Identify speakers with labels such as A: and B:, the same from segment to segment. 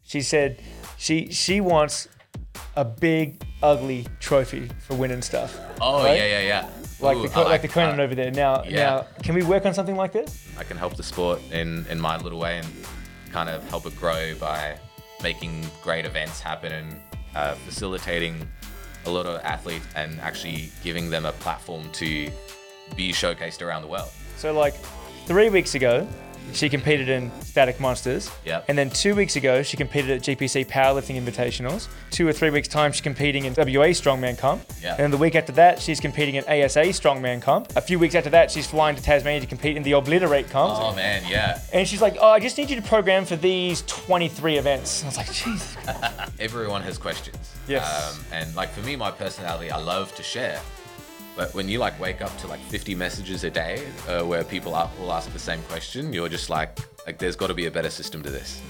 A: She said she wants a big, ugly trophy for winning stuff.
B: Oh,
A: right?
B: yeah.
A: Like
B: Ooh,
A: the Conan over there. Now, can we work on something like this?
B: I can help the sport in my little way and kind of help it grow by making great events happen and facilitating a lot of athletes and actually giving them a platform to be showcased around the world.
A: So like 3 weeks ago, she competed in Static Monsters.
B: Yep.
A: And then 2 weeks ago, she competed at GPC Powerlifting Invitationals. 2 or 3 weeks time, she's competing in WA Strongman Comp.
B: Yep.
A: And then the week after that, she's competing in ASA Strongman Comp. A few weeks after that, she's flying to Tasmania to compete in the Obliterate Comp.
B: Oh man, yeah.
A: And she's like, I just need you to program for these 23 events. And I was like, Jesus.
B: Everyone has questions.
A: Yes.
B: And like for me, my personality, I love to share. But when you like wake up to like 50 messages a day where people will ask the same question, you're just like there's got to be a better system to this.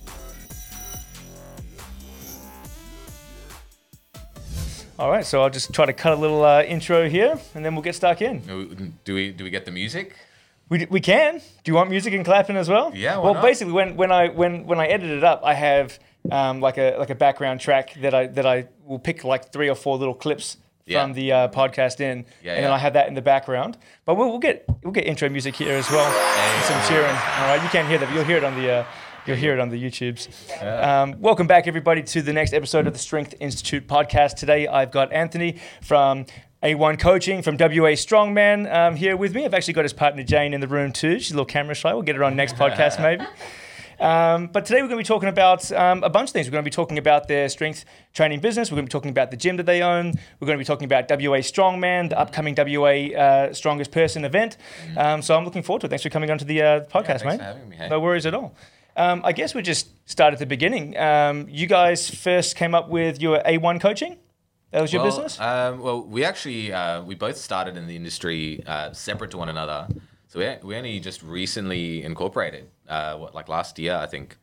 A: All right, so I'll just try to cut a little intro here, and then we'll get stuck in.
B: Do we get the music?
A: We can. Do you want music and clapping as well?
B: Yeah.
A: Well,
B: not?
A: basically, when I edit it up, I have like a background track that I will pick like 3 or 4 little clips from the podcast in, and then I have that in the background. But we'll get intro music here as well. And some cheering. All right, you can't hear that, but you'll hear it on the YouTubes. Welcome back, everybody, to the next episode of the Strength Institute podcast. Today, I've got Anthony from A1 Coaching from WA Strongman here with me. I've actually got his partner Jane in the room too. She's a little camera shy. We'll get her on next podcast maybe. But today we're going to be talking about a bunch of things. We're going to be talking about their strength training business. We're going to be talking about the gym that they own. We're going to be talking about WA Strongman, the upcoming WA Strongest Person event. So I'm looking forward to it. Thanks for coming onto the podcast, mate.
B: Thanks for having me. Hey.
A: No worries at all. I guess we just start at the beginning. You guys first came up with your A1 coaching. That was your business?
B: Well, we actually we both started in the industry separate to one another. So we only just recently incorporated, like last year, I think.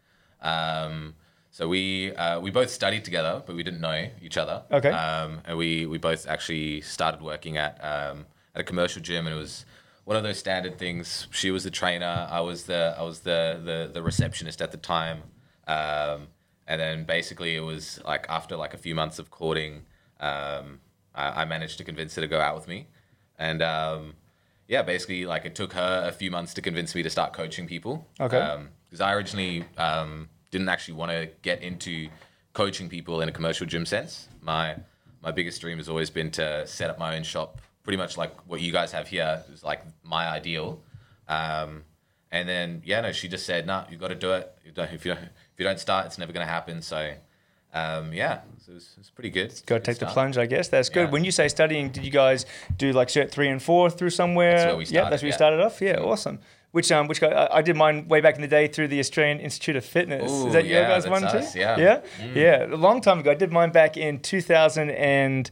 B: So we both studied together, but we didn't know each other.
A: Okay.
B: And we both actually started working at a commercial gym, and it was one of those standard things. She was the trainer, I was the receptionist at the time. And then basically it was like after like a few months of courting, I managed to convince her to go out with me, and basically like it took her a few months to convince me to start coaching people.
A: Okay.
B: Because I originally didn't actually want to get into coaching people in a commercial gym sense. My biggest dream has always been to set up my own shop, pretty much like what you guys have here is like my ideal. And then she just said, no, you've got to do it. If you don't start, it's never going to happen. So so it's pretty good.
A: Got to take the plunge, I guess. That's good.
B: Yeah.
A: When you say studying, did you guys do like Cert 3 and 4 through somewhere?
B: That's where we started.
A: Yeah, that's where you started off? Yeah, awesome. Which guy? I did mine way back in the day through the Australian Institute of Fitness.
B: Ooh,
A: Is that your guys'
B: that's
A: one
B: us,
A: too?
B: yeah.
A: Yeah? Yeah, a long time ago. I did mine back in 2008.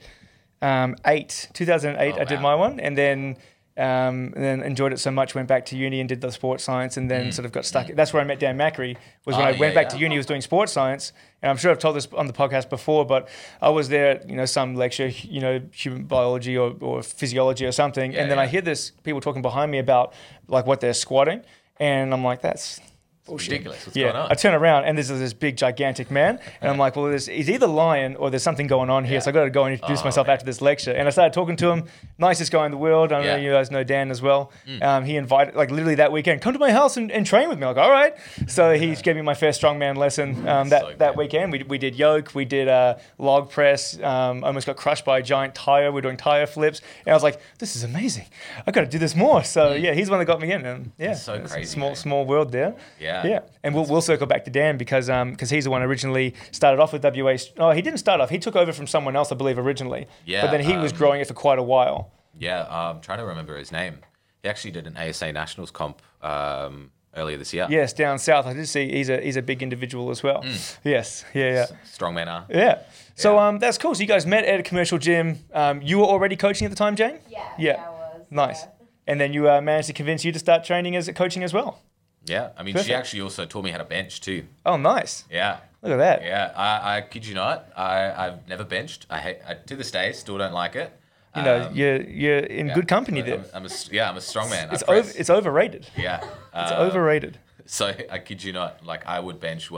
A: 2008 I did my one, and then enjoyed it so much, went back to uni and did the sports science, and then sort of got stuck. That's where I met Dan Macri, was when I went back to uni. He was doing sports science, and I'm sure I've told this on the podcast before, but I was there at, some lecture, human biology or physiology or something, and then I hear people talking behind me about like what they're squatting, and I'm like, that's bullshit.
B: Ridiculous. What's going on?
A: I turn around and there's this big gigantic man, and I'm like, well, he's either lying or there's something going on here. So I got to go and introduce myself after this lecture. And I started talking to him, nicest guy in the world. I know you guys know Dan as well. He invited, like literally that weekend, come to my house and train with me. I'm like, all right. So he gave me my first strongman lesson that weekend. We did yoke, we did log press. Almost got crushed by a giant tire. We're doing tire flips, and I was like, this is amazing. I got to do this more. So he's the one that got me in. And
B: That's so crazy.
A: Small world there.
B: Yeah.
A: And we'll circle back to Dan because he's the one originally started off with WA. Oh, he didn't start off. He took over from someone else, I believe, originally.
B: Yeah.
A: But then he was growing it for quite a while.
B: Yeah, I'm trying to remember his name. He actually did an ASA Nationals comp earlier this year.
A: Yes, down south. I did see he's a big individual as well. Yes. Yeah.
B: Strongman.
A: Yeah. So that's cool. So you guys met at a commercial gym. You were already coaching at the time, Jane?
C: Yeah, I was.
A: Nice.
C: Yeah.
A: And then you managed to convince you to start training as coaching as well.
B: Yeah, I mean,
A: Perfect.
B: she actually also taught me how to bench too.
A: Oh, nice.
B: Yeah.
A: Look at that.
B: Yeah, I kid you not, I've never benched. I to this day still don't like it.
A: You're in good company there.
B: I'm a strongman.
A: It's overrated.
B: Yeah.
A: It's overrated.
B: So I kid you not, like I would bench what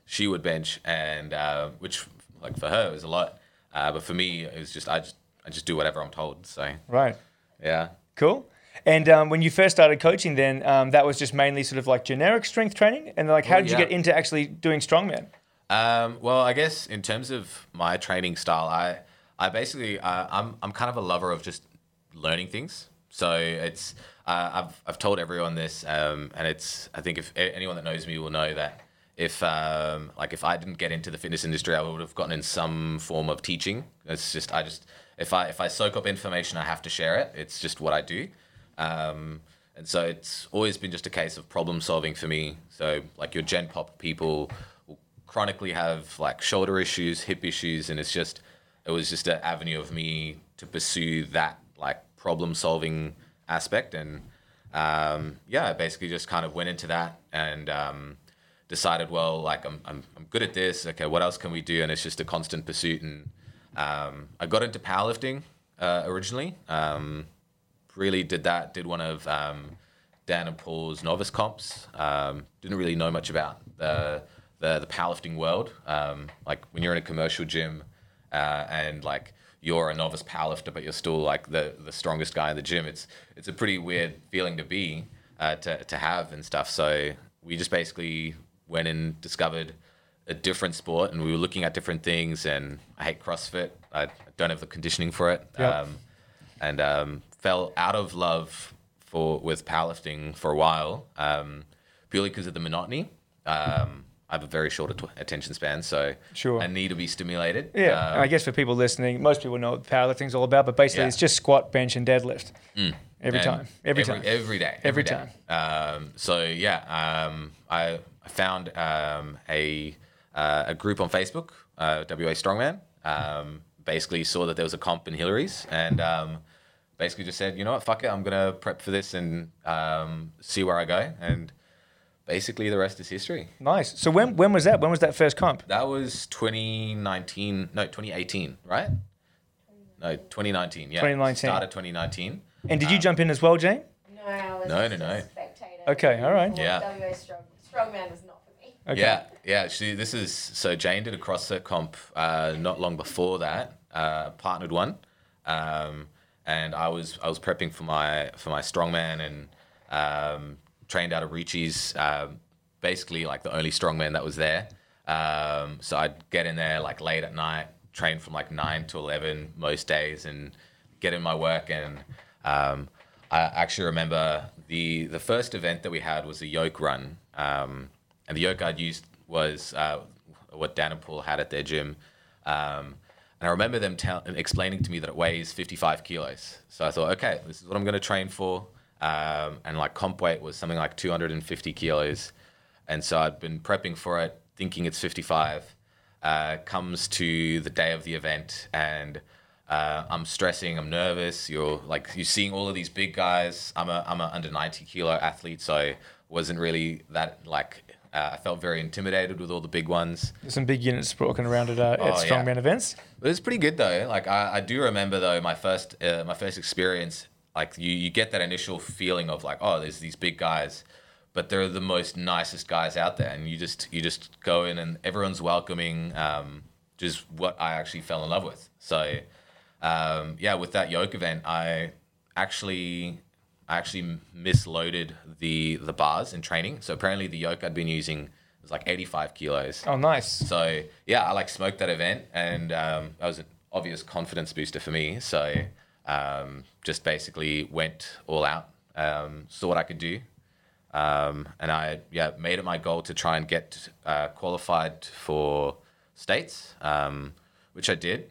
B: she would bench, and which like for her was a lot, but for me it was just I just do whatever I'm told. So
A: Right.
B: yeah.
A: Cool. And when you first started coaching, then that was just mainly sort of like generic strength training, and like how did you get into actually doing strongman?
B: Well, I guess in terms of my training style, I basically I'm kind of a lover of just learning things. So it's I've told everyone this, and it's I think if anyone that knows me will know that if if I didn't get into the fitness industry, I would have gotten in some form of teaching. It's just if I soak up information, I have to share it. It's just what I do. And so it's always been just a case of problem solving for me. So like your Gen Pop people will chronically have like shoulder issues, hip issues, and it was just an avenue of me to pursue that like problem solving aspect. And I basically just kind of went into that and decided, well, like I'm good at this. Okay, what else can we do? And it's just a constant pursuit. And I got into powerlifting originally. Really did one of Dan and Paul's novice comps. Didn't really know much about the powerlifting world. Like when you're in a commercial gym and like you're a novice powerlifter, but you're still like the strongest guy in the gym. It's a pretty weird feeling to be to have and stuff. So we just basically went and discovered a different sport, and we were looking at different things. And I hate CrossFit. I don't have the conditioning for it.
A: Yep.
B: And fell out of love with powerlifting for a while, purely because of the monotony. I have a very short attention span, so
A: sure.
B: I need to be stimulated.
A: Yeah, and I guess for people listening, most people know what powerlifting's all about, but basically it's just squat, bench, and deadlift every time.
B: Every day.
A: Every time.
B: I found a group on Facebook, WA Strongman. Basically saw that there was a comp in Hillary's, and basically just said, you know what, fuck it, I'm gonna prep for this and see where I go. And basically the rest is history.
A: Nice. So when was that? When was that first comp?
B: That was 2018, right? No, 2019. Yeah,
A: 2019.
B: Started 2019.
A: And did you jump in as well, Jane?
C: No, I was
B: No.
C: a spectator.
A: Okay, all right.
B: Yeah.
C: WA Strongman was not for me.
A: Okay.
B: Yeah. So Jane did a CrossFit comp not long before that, partnered one, and I was prepping for my strongman and trained out of Ricci's, basically like the only strongman that was there. So I'd get in there like late at night, train from like 9 to 11 most days, and get in my work. And I actually remember the first event that we had was a yoke run, and the yoke I'd used was what Dan and Paul had at their gym. And I remember them explaining to me that it weighs 55 kilos. So I thought, okay, this is what I'm going to train for. And like comp weight was something like 250 kilos. And so I'd been prepping for it, thinking it's 55. Comes to the day of the event, and I'm stressing, I'm nervous. You're seeing all of these big guys. I'm a under 90 kilo athlete, so wasn't really that I felt very intimidated with all the big ones.
A: There's some big units walking around at strongman events.
B: But it's pretty good though. Like I do remember though my first experience. Like you get that initial feeling of like, oh, there's these big guys, but they're the most nicest guys out there, and you just go in and everyone's welcoming. Just what I actually fell in love with. So with that yoke event, I actually misloaded the bars in training. So apparently the yoke I'd been using was like 85 kilos.
A: Oh, nice.
B: So yeah, I like smoked that event, and that was an obvious confidence booster for me. So just basically went all out, saw what I could do, and I made it my goal to try and get qualified for states, which I did.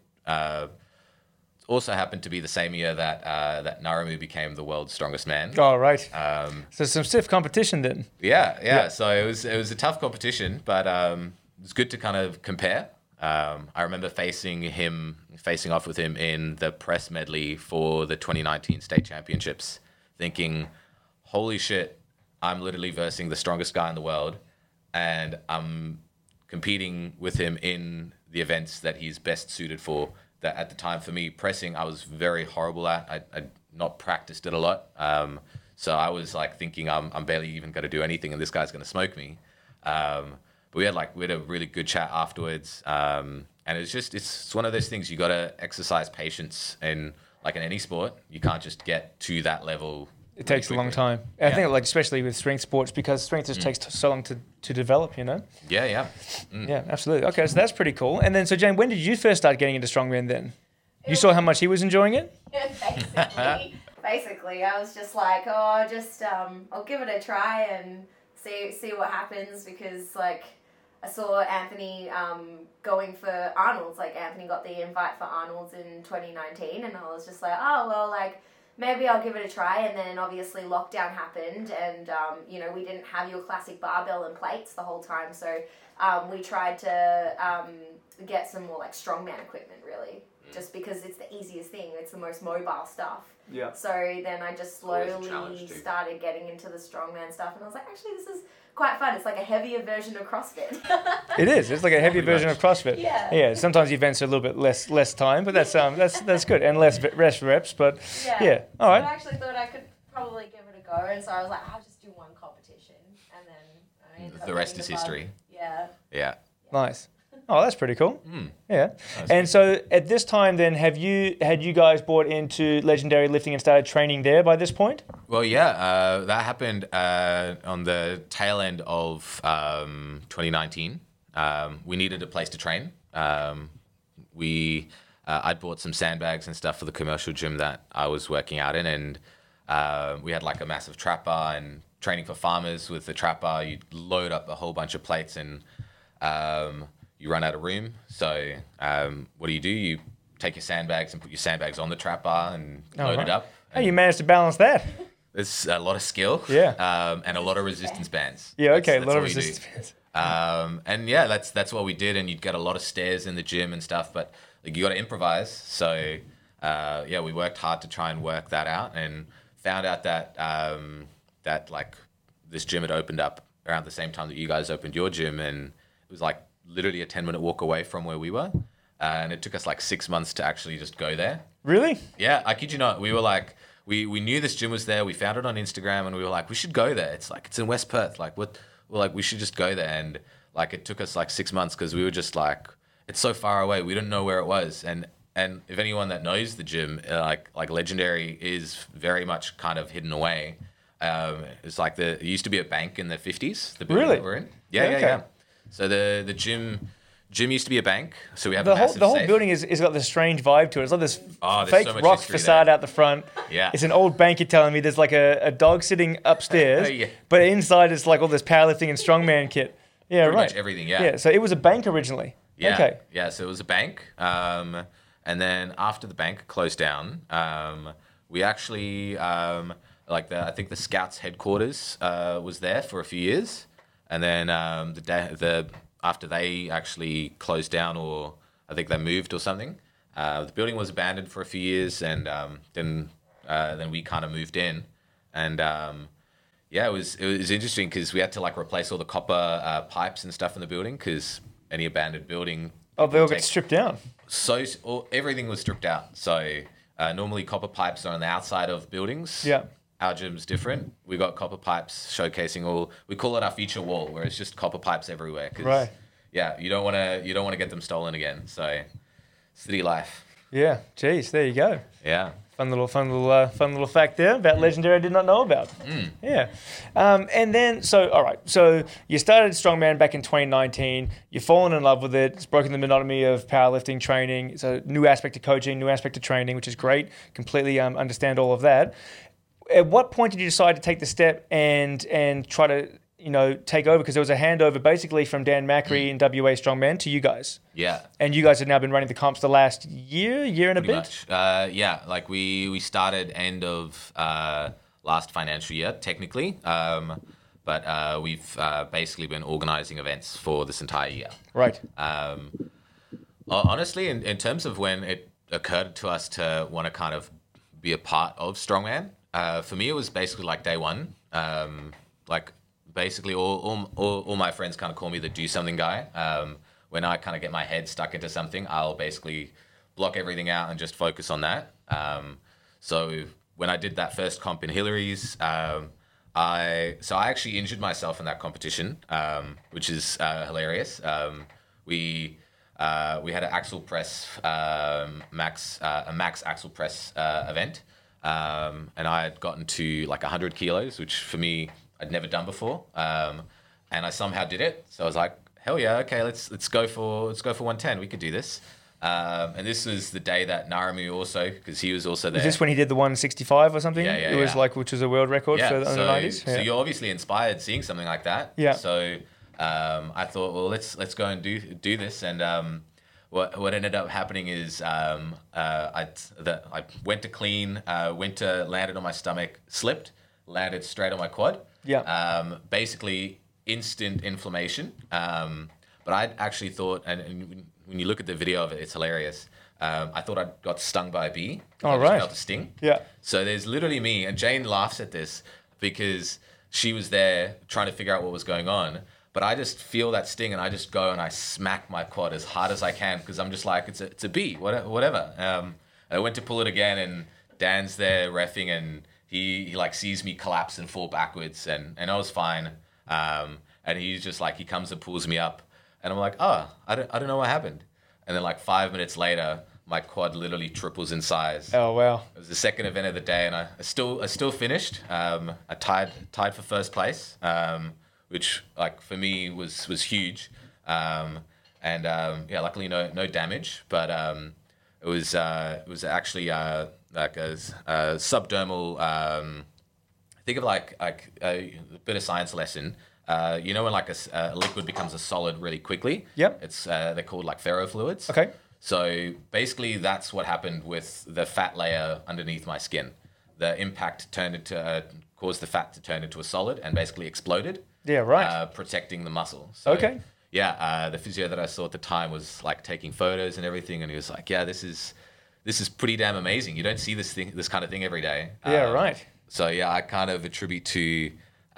B: Also happened to be the same year that Naramu became the world's strongest man.
A: Oh, right. So some stiff competition then.
B: Yeah. So it was a tough competition, but it was good to kind of compare. I remember facing off with him in the press medley for the 2019 state championships, thinking, holy shit, I'm literally versing the strongest guy in the world, and I'm competing with him in the events that he's best suited for. That at the time for me, pressing, I was very horrible at. I'd not practiced it a lot. So I was like thinking I'm barely even going to do anything, and this guy's going to smoke me. but we had a really good chat afterwards. And it's one of those things, you got to exercise patience, and like in any sport, you can't just get to that level.
A: It takes a long time. I think, like, especially with strength sports, because strength just takes so long to develop, you know?
B: Yeah.
A: Yeah, absolutely. Okay, so that's pretty cool. And then, so Jane, when did you first start getting into strongman then? You saw how much he was enjoying it?
C: Basically, I was just like, I'll give it a try and see what happens, because, like, I saw Anthony going for Arnold's. Like, Anthony got the invite for Arnold's in 2019, and I was just like, oh, well, like, maybe I'll give it a try. And then obviously lockdown happened, and we didn't have your classic barbell and plates the whole time, so we tried to get some more like strongman equipment, really, just because it's the easiest thing, it's the most mobile stuff.
A: Yeah.
C: So then I just slowly started getting into the strongman stuff, and I was like, actually, this is quite fun. It's like a heavier version of CrossFit.
A: It is. It's like a heavier version of CrossFit.
C: Yeah.
A: Yeah. Sometimes the events are a little bit less time, but that's good, and less reps. But yeah. All right.
C: I actually thought I could probably give it a go, and so I was like, I'll just do one competition, and then
B: the rest is history.
C: Yeah.
B: Yeah.
A: Nice. Oh, that's pretty cool. Yeah. And so at this time then, had you guys bought into Legendary Lifting and started training there by this point?
B: Well, yeah, that happened on the tail end of 2019. We needed a place to train. I'd bought some sandbags and stuff for the commercial gym that I was working out in, and we had like a massive trap bar, and training for farmers with the trap bar, you'd load up a whole bunch of plates, and you run out of room. So what do? You take your sandbags and put your sandbags on the trap bar and load it up.
A: How you managed to balance that?
B: There's a lot of skill.
A: Yeah.
B: And a lot of resistance bands.
A: Yeah, okay,
B: That's
A: a lot of resistance bands.
B: And yeah, that's what we did, and you'd get a lot of stairs in the gym and stuff, but like, you got to improvise. So we worked hard to try and work that out, and found out that that like this gym had opened up around the same time that you guys opened your gym, and it was like literally a 10-minute walk away from where we were. And it took us like 6 months to actually just go there.
A: Really?
B: Yeah, I kid you not. We were like, we knew this gym was there. We found it on Instagram, and we were like, we should go there. It's in West Perth. Like, what? We're like, we should just go there. And like, it took us like 6 months, because we were just like, it's so far away. We didn't know where it was. And if anyone that knows the gym, like Legendary is very much kind of hidden away. It's like it used to be a bank in the 50s. The building that we're in. Yeah. So the gym used to be a bank. So we have
A: the
B: a massive
A: whole
B: safe.
A: building is got this strange vibe to it. It's like this fake
B: so much
A: rock
B: history
A: facade
B: there.
A: out the front.
B: Yeah.
A: It's an old bank, you're telling me. There's like a dog sitting upstairs,
B: Yeah.
A: but inside it's like all this powerlifting and strongman kit. Yeah,
B: Pretty
A: right.
B: much everything, yeah.
A: Yeah, so it was a bank originally.
B: Yeah.
A: Okay.
B: Yeah, so it was a bank. And then after the bank closed down, we actually, I think the Scouts headquarters was there for a few years. And then after they actually closed down, or I think they moved or something, the building was abandoned for a few years, and then we kind of moved in. And it was interesting, because we had to like replace all the copper pipes and stuff in the building, because any abandoned building...
A: Oh, they all get stripped down.
B: So everything was stripped out. So normally copper pipes are on the outside of buildings.
A: Yeah.
B: Our gym's different. We got copper pipes showcasing we call it our feature wall, where it's just copper pipes everywhere.
A: Right.
B: Yeah, you don't want to get them stolen again. So, city life.
A: Yeah. Geez, there you go.
B: Yeah.
A: Fun little fact there about Legendary I did not know about. Yeah. And then, all right. So you started Strongman back in 2019. You've fallen in love with it. It's broken the monotony of powerlifting training. It's a new aspect of coaching, new aspect of training, which is great. Completely understand all of that. At what point did you decide to take the step and try to, take over? Because there was a handover basically from Dan Macri in WA Strongman to you guys.
B: Yeah.
A: And you guys have now been running the comps the last year and a bit?
B: Much. Like we started end of last financial year, technically. But we've basically been organizing events for this entire year.
A: Right.
B: Honestly, in terms of when it occurred to us to want to kind of be a part of Strongman, for me, it was basically like day one. Basically all my friends kind of call me the do something guy. When I kind of get my head stuck into something, I'll basically block everything out and just focus on that. So when I did that first comp in Hillary's, I I actually injured myself in that competition, which is hilarious. We had an axle press a max axle press event, and I had gotten to like 100 kilos, which for me I'd never done before, and I somehow did it. So I was like, hell yeah, okay, let's go for 110. We could do this. And this was the day that Naramu also, because he was also there.
A: Is this when he did the 165 or something?
B: Yeah.
A: It was like, which was a world record for the under 90s.
B: So you're obviously inspired seeing something like that.
A: Yeah.
B: So I thought, well, let's go and do this. And what ended up happening is I went to clean, landed on my stomach, slipped, landed straight on my quad.
A: Yeah.
B: Basically instant inflammation. But I actually thought, and when you look at the video of it, it's hilarious. I thought I got stung by a bee.
A: Oh, right.
B: I felt a sting.
A: Yeah.
B: So there's literally me, and Jane laughs at this because she was there trying to figure out what was going on. But I just feel that sting, and I just go and I smack my quad as hard as I can because I'm just like, it's a bee, whatever. I went to pull it again, and Dan's there reffing, and he like sees me collapse and fall backwards, and I was fine. And he's just like, he comes and pulls me up. And I'm like, oh, I don't know what happened. And then like 5 minutes later, my quad literally triples in size.
A: Oh, wow.
B: It was the second event of the day, and I still finished. I tied for first place, which like for me was huge. Luckily no damage, but it was actually like a subdermal. Think of like a bit of science lesson. You know when like a liquid becomes a solid really quickly?
A: Yep.
B: It's they're called like ferrofluids.
A: Okay.
B: So basically that's what happened with the fat layer underneath my skin. The impact caused the fat to turn into a solid and basically exploded.
A: Yeah, right.
B: Protecting the muscle. So,
A: okay.
B: Yeah, the physio that I saw at the time was like taking photos and everything, and he was like, yeah, this is pretty damn amazing. You don't see this kind of thing every day.
A: Yeah, right.
B: So yeah, I kind of attribute the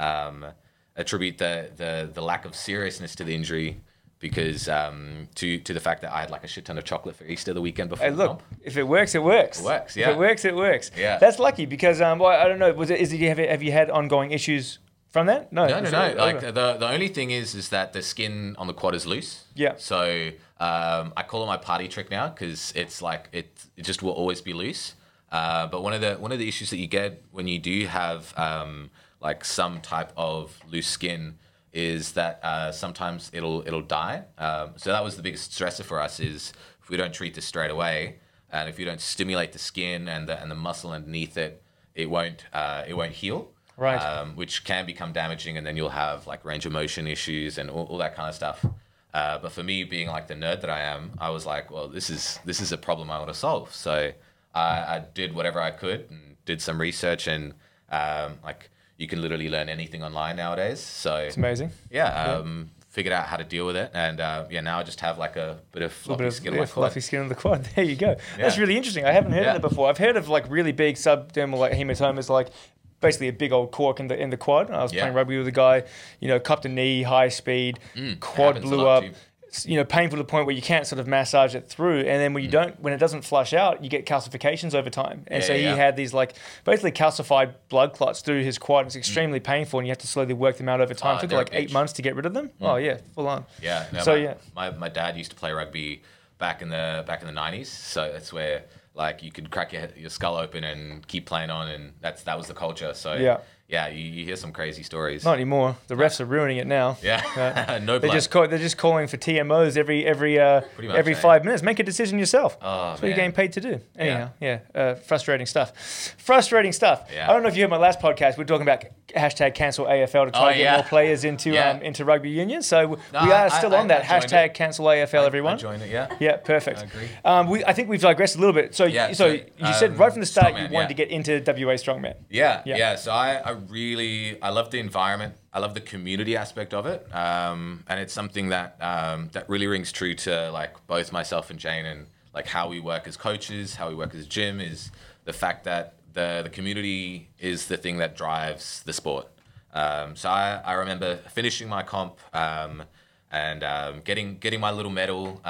B: lack of seriousness to the injury because to the fact that I had like a shit ton of chocolate for Easter the weekend before.
A: Hey, look, if it works, it works.
B: It works, yeah.
A: If it works, it works.
B: Yeah.
A: That's lucky because I don't know. Have you had ongoing issues from that? No.
B: Like the only thing is that the skin on the quad is loose.
A: Yeah.
B: So I call it my party trick now because it's like it just will always be loose. But one of the issues that you get when you do have like some type of loose skin is that sometimes it'll die. So that was the biggest stressor for us is if we don't treat this straight away and if you don't stimulate the skin and the muscle underneath it, it won't heal.
A: Right.
B: Which can become damaging, and then you'll have like range of motion issues and all that kind of stuff. But for me, being like the nerd that I am, I was like, well, this is a problem I want to solve. So I did whatever I could and did some research, and like you can literally learn anything online nowadays. So
A: it's amazing.
B: Yeah. Figured out how to deal with it, and now I just have like a bit of fluffy skin on my quad.
A: Fluffy skin on the quad. There you go. Yeah. That's really interesting. I haven't heard of that before. I've heard of like really big subdermal like hematomas, like basically a big old cork in the quad. I was playing rugby with a guy, cupped a knee, high speed, quad blew up. Painful to the point where you can't sort of massage it through, and then when it doesn't flush out, you get calcifications over time. And he had these like basically calcified blood clots through his quad. It's extremely painful, and you have to slowly work them out over time. It took like 8 months to get rid of them. Oh yeah, full on.
B: Yeah. No, my dad used to play rugby back in the 90s, so that's where like you could crack your skull open and keep playing on, and that was the culture. So you hear some crazy stories.
A: Not anymore. The refs are ruining it now.
B: Yeah, no blood.
A: They're just calling for TMOs every 5 minutes. Make a decision yourself. That's what you're getting paid to do. Anyhow, frustrating stuff. Yeah. I don't know if you heard my last podcast. We're talking about hashtag cancel AFL to try to get more players into rugby union. So we are still on that hashtag cancel AFL. Everyone.
B: I joined it. Yeah.
A: Yeah, perfect.
B: I agree.
A: I think we've digressed a little bit. So you said right from the start you wanted to get into WA Strongman.
B: Yeah. So I love the environment. I love the community aspect of it, and it's something that really rings true to like both myself and Jane, and like how we work as coaches, how we work as gym, is the fact that the community is the thing that drives the sport. So I remember finishing my comp and getting my little medal,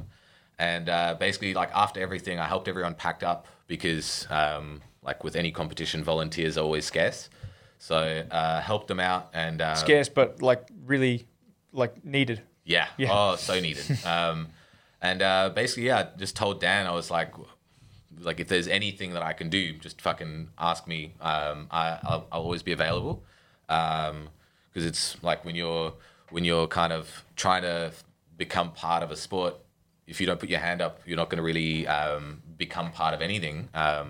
B: and basically like after everything, I helped everyone pack up because like with any competition, volunteers are always scarce. So helped them out and
A: scarce, but like really like needed.
B: Yeah. Oh, so needed. And basically, yeah, just told Dan, I was like if there's anything that I can do, just fucking ask me. I'll always be available. Because it's like when you're kind of trying to become part of a sport, if you don't put your hand up, you're not going to really become part of anything.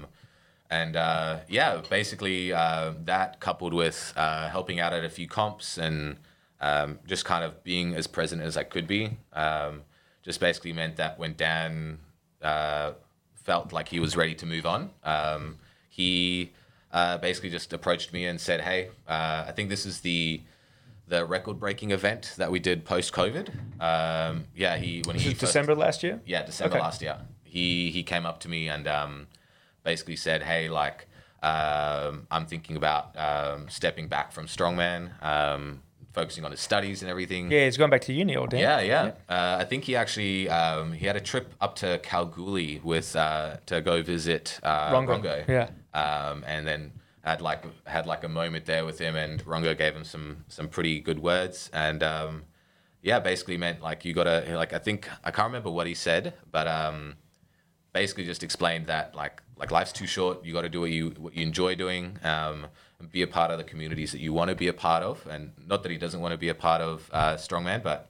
B: Basically that coupled with helping out at a few comps and just kind of being as present as I could be, just basically meant that when Dan felt like he was ready to move on, he basically just approached me and said, hey, I think this is the record-breaking event that we did post-COVID.
A: December last year?
B: Yeah, December last year. He came up to me and basically said, hey, like, I'm thinking about stepping back from strongman, focusing on his studies and everything.
A: Yeah, he's going back to uni all day.
B: Yeah. I think he actually he had a trip up to Kalgoorlie with to go visit Rongo.
A: Yeah.
B: And then had like a moment there with him, and Rongo gave him some pretty good words, and basically meant like you gotta like I can't remember what he said, but basically just explained that like life's too short. You got to do what you enjoy doing, and be a part of the communities that you want to be a part of. And not that he doesn't want to be a part of strongman, but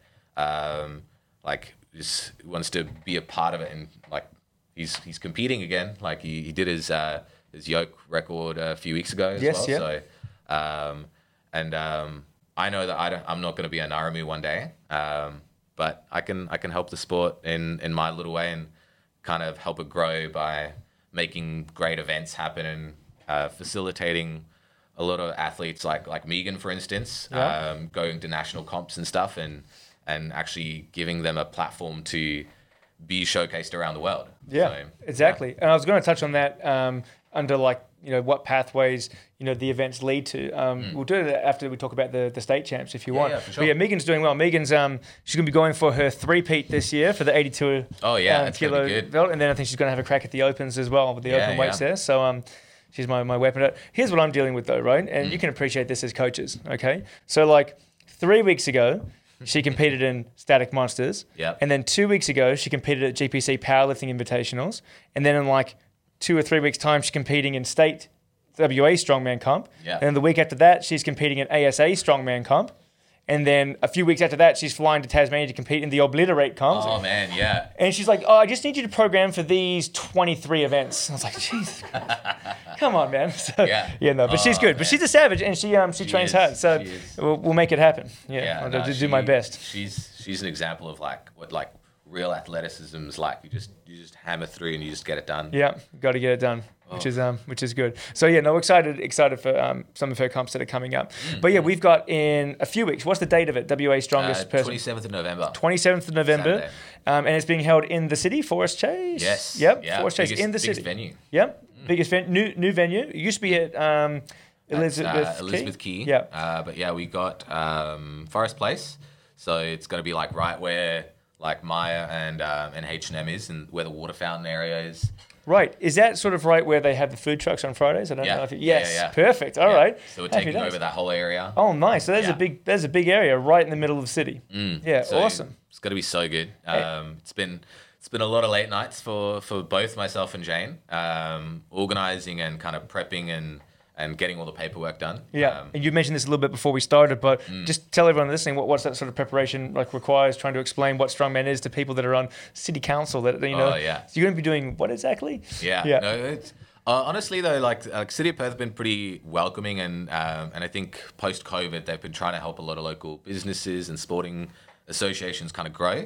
B: just wants to be a part of it. And like he's competing again. Like he did his yoke record a few weeks ago as well.
A: Yeah.
B: So I know that I'm not going to be an Naramu one day, but I can help the sport in my little way and kind of help it grow by making great events happen and facilitating a lot of athletes like Megan, for instance, going to national comps and stuff, and actually giving them a platform to be showcased around the world.
A: Yeah,
B: so,
A: exactly. And I was going to touch on that under like, what pathways, the events lead to. We'll do it after we talk about the state champs if you want.
B: Yeah, for sure.
A: But yeah, Megan's doing well. Megan's she's going to be going for her three-peat this year for the 82 kilo belt, and then I think she's going to have a crack at the Opens as well with the open weights there. So she's my weapon. Here's what I'm dealing with though, right? And you can appreciate this as coaches, okay? So like 3 weeks ago, she competed in Static Monsters.
B: Yep.
A: And then 2 weeks ago, she competed at GPC Powerlifting Invitationals. And then in like 2 or 3 weeks' time, she's competing in State WA Strongman Comp.
B: Yeah.
A: And then the week after that, she's competing in ASA Strongman Comp. And then a few weeks after that, she's flying to Tasmania to compete in the Obliterate Comp.
B: Oh, man, yeah.
A: And she's like, I just need you to program for these 23 events. I was like, Jesus, come on, man. So, but she's good. Man. But she's a savage, and she trains hard. So we'll make it happen. I'll do my best.
B: She's an example of what real athleticism is like. You just hammer through and you just get it done.
A: Yeah, got to get it done. Which is good. So excited for some of her comps that are coming up. But yeah, we've got in a few weeks. What's the date of it? WA Strongest Person.
B: 27th of November.
A: 27th of November. And it's being held in the city, Forest Chase.
B: Yes.
A: Yep.
B: Yeah.
A: Forest Chase in the city.
B: Biggest venue.
A: Yep. Biggest venue. New venue. It used to be at
B: Elizabeth Key.
A: Yeah.
B: But yeah, we got Forest Place. So it's going to be like right where like Maya and H&M is, and where the water fountain area is.
A: Right. Is that sort of right where they have the food trucks on Fridays? I don't know if yes.
B: Yeah.
A: Perfect. All right.
B: So we're taking over that whole area.
A: Oh, nice. So there's a big area right in the middle of the city. Yeah, so awesome.
B: It's going to be so good. It's been a lot of late nights for both myself and Jane, organizing and kind of prepping and getting all the paperwork done.
A: Yeah, and you mentioned this a little bit before we started, but just tell everyone listening what's that sort of preparation requires, trying to explain what strongman is to people that are on city council that, So you're going to be doing what exactly?
B: Yeah. No, it's, honestly though, like City of Perth have been pretty welcoming, and I think post-COVID they've been trying to help a lot of local businesses and sporting associations kind of grow.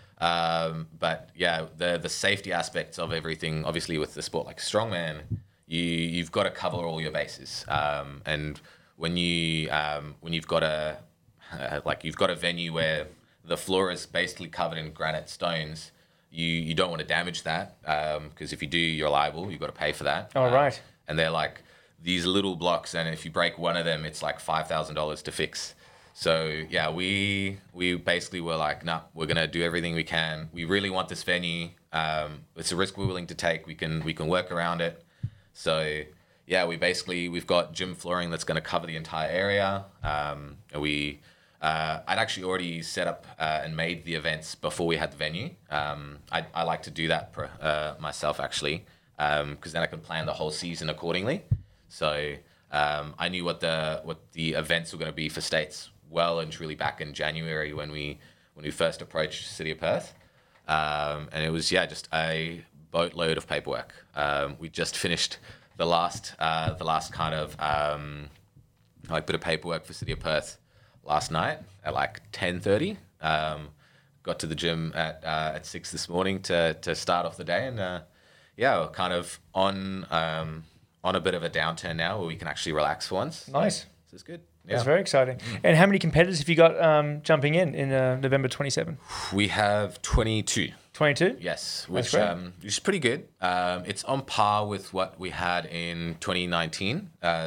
B: But yeah, the safety aspects of everything, obviously with the sport like strongman, you've got to cover all your bases, and when you've got a venue where the floor is basically covered in granite stones, you don't want to damage that, because if you do, you're liable. You've got to pay for that.
A: All right.
B: And they're like these little blocks, and if you break one of them, it's like $5,000 to fix. So yeah, we basically were like, nah, we're gonna do everything we can. We really want this venue. It's a risk we're willing to take. We can work around it. So we've got gym flooring that's going to cover the entire area. I'd actually already set up and made the events before we had the venue. I like to do that myself actually, because then I can plan the whole season accordingly. So I knew what the events were going to be for states well and truly back in January when we first approached City of Perth, and it was just a boatload of paperwork. We just finished the last kind of bit of paperwork for City of Perth last night at like 10:30. Got to the gym at 6 this morning to start off the day, and we're kind of on a bit of a downturn now where we can actually relax for once.
A: Nice.
B: So it's good. Yeah.
A: That's very exciting. And how many competitors have you got jumping in November 27?
B: We have 22.
A: 22?
B: Yes, which is pretty good. It's on par with what we had in 2019.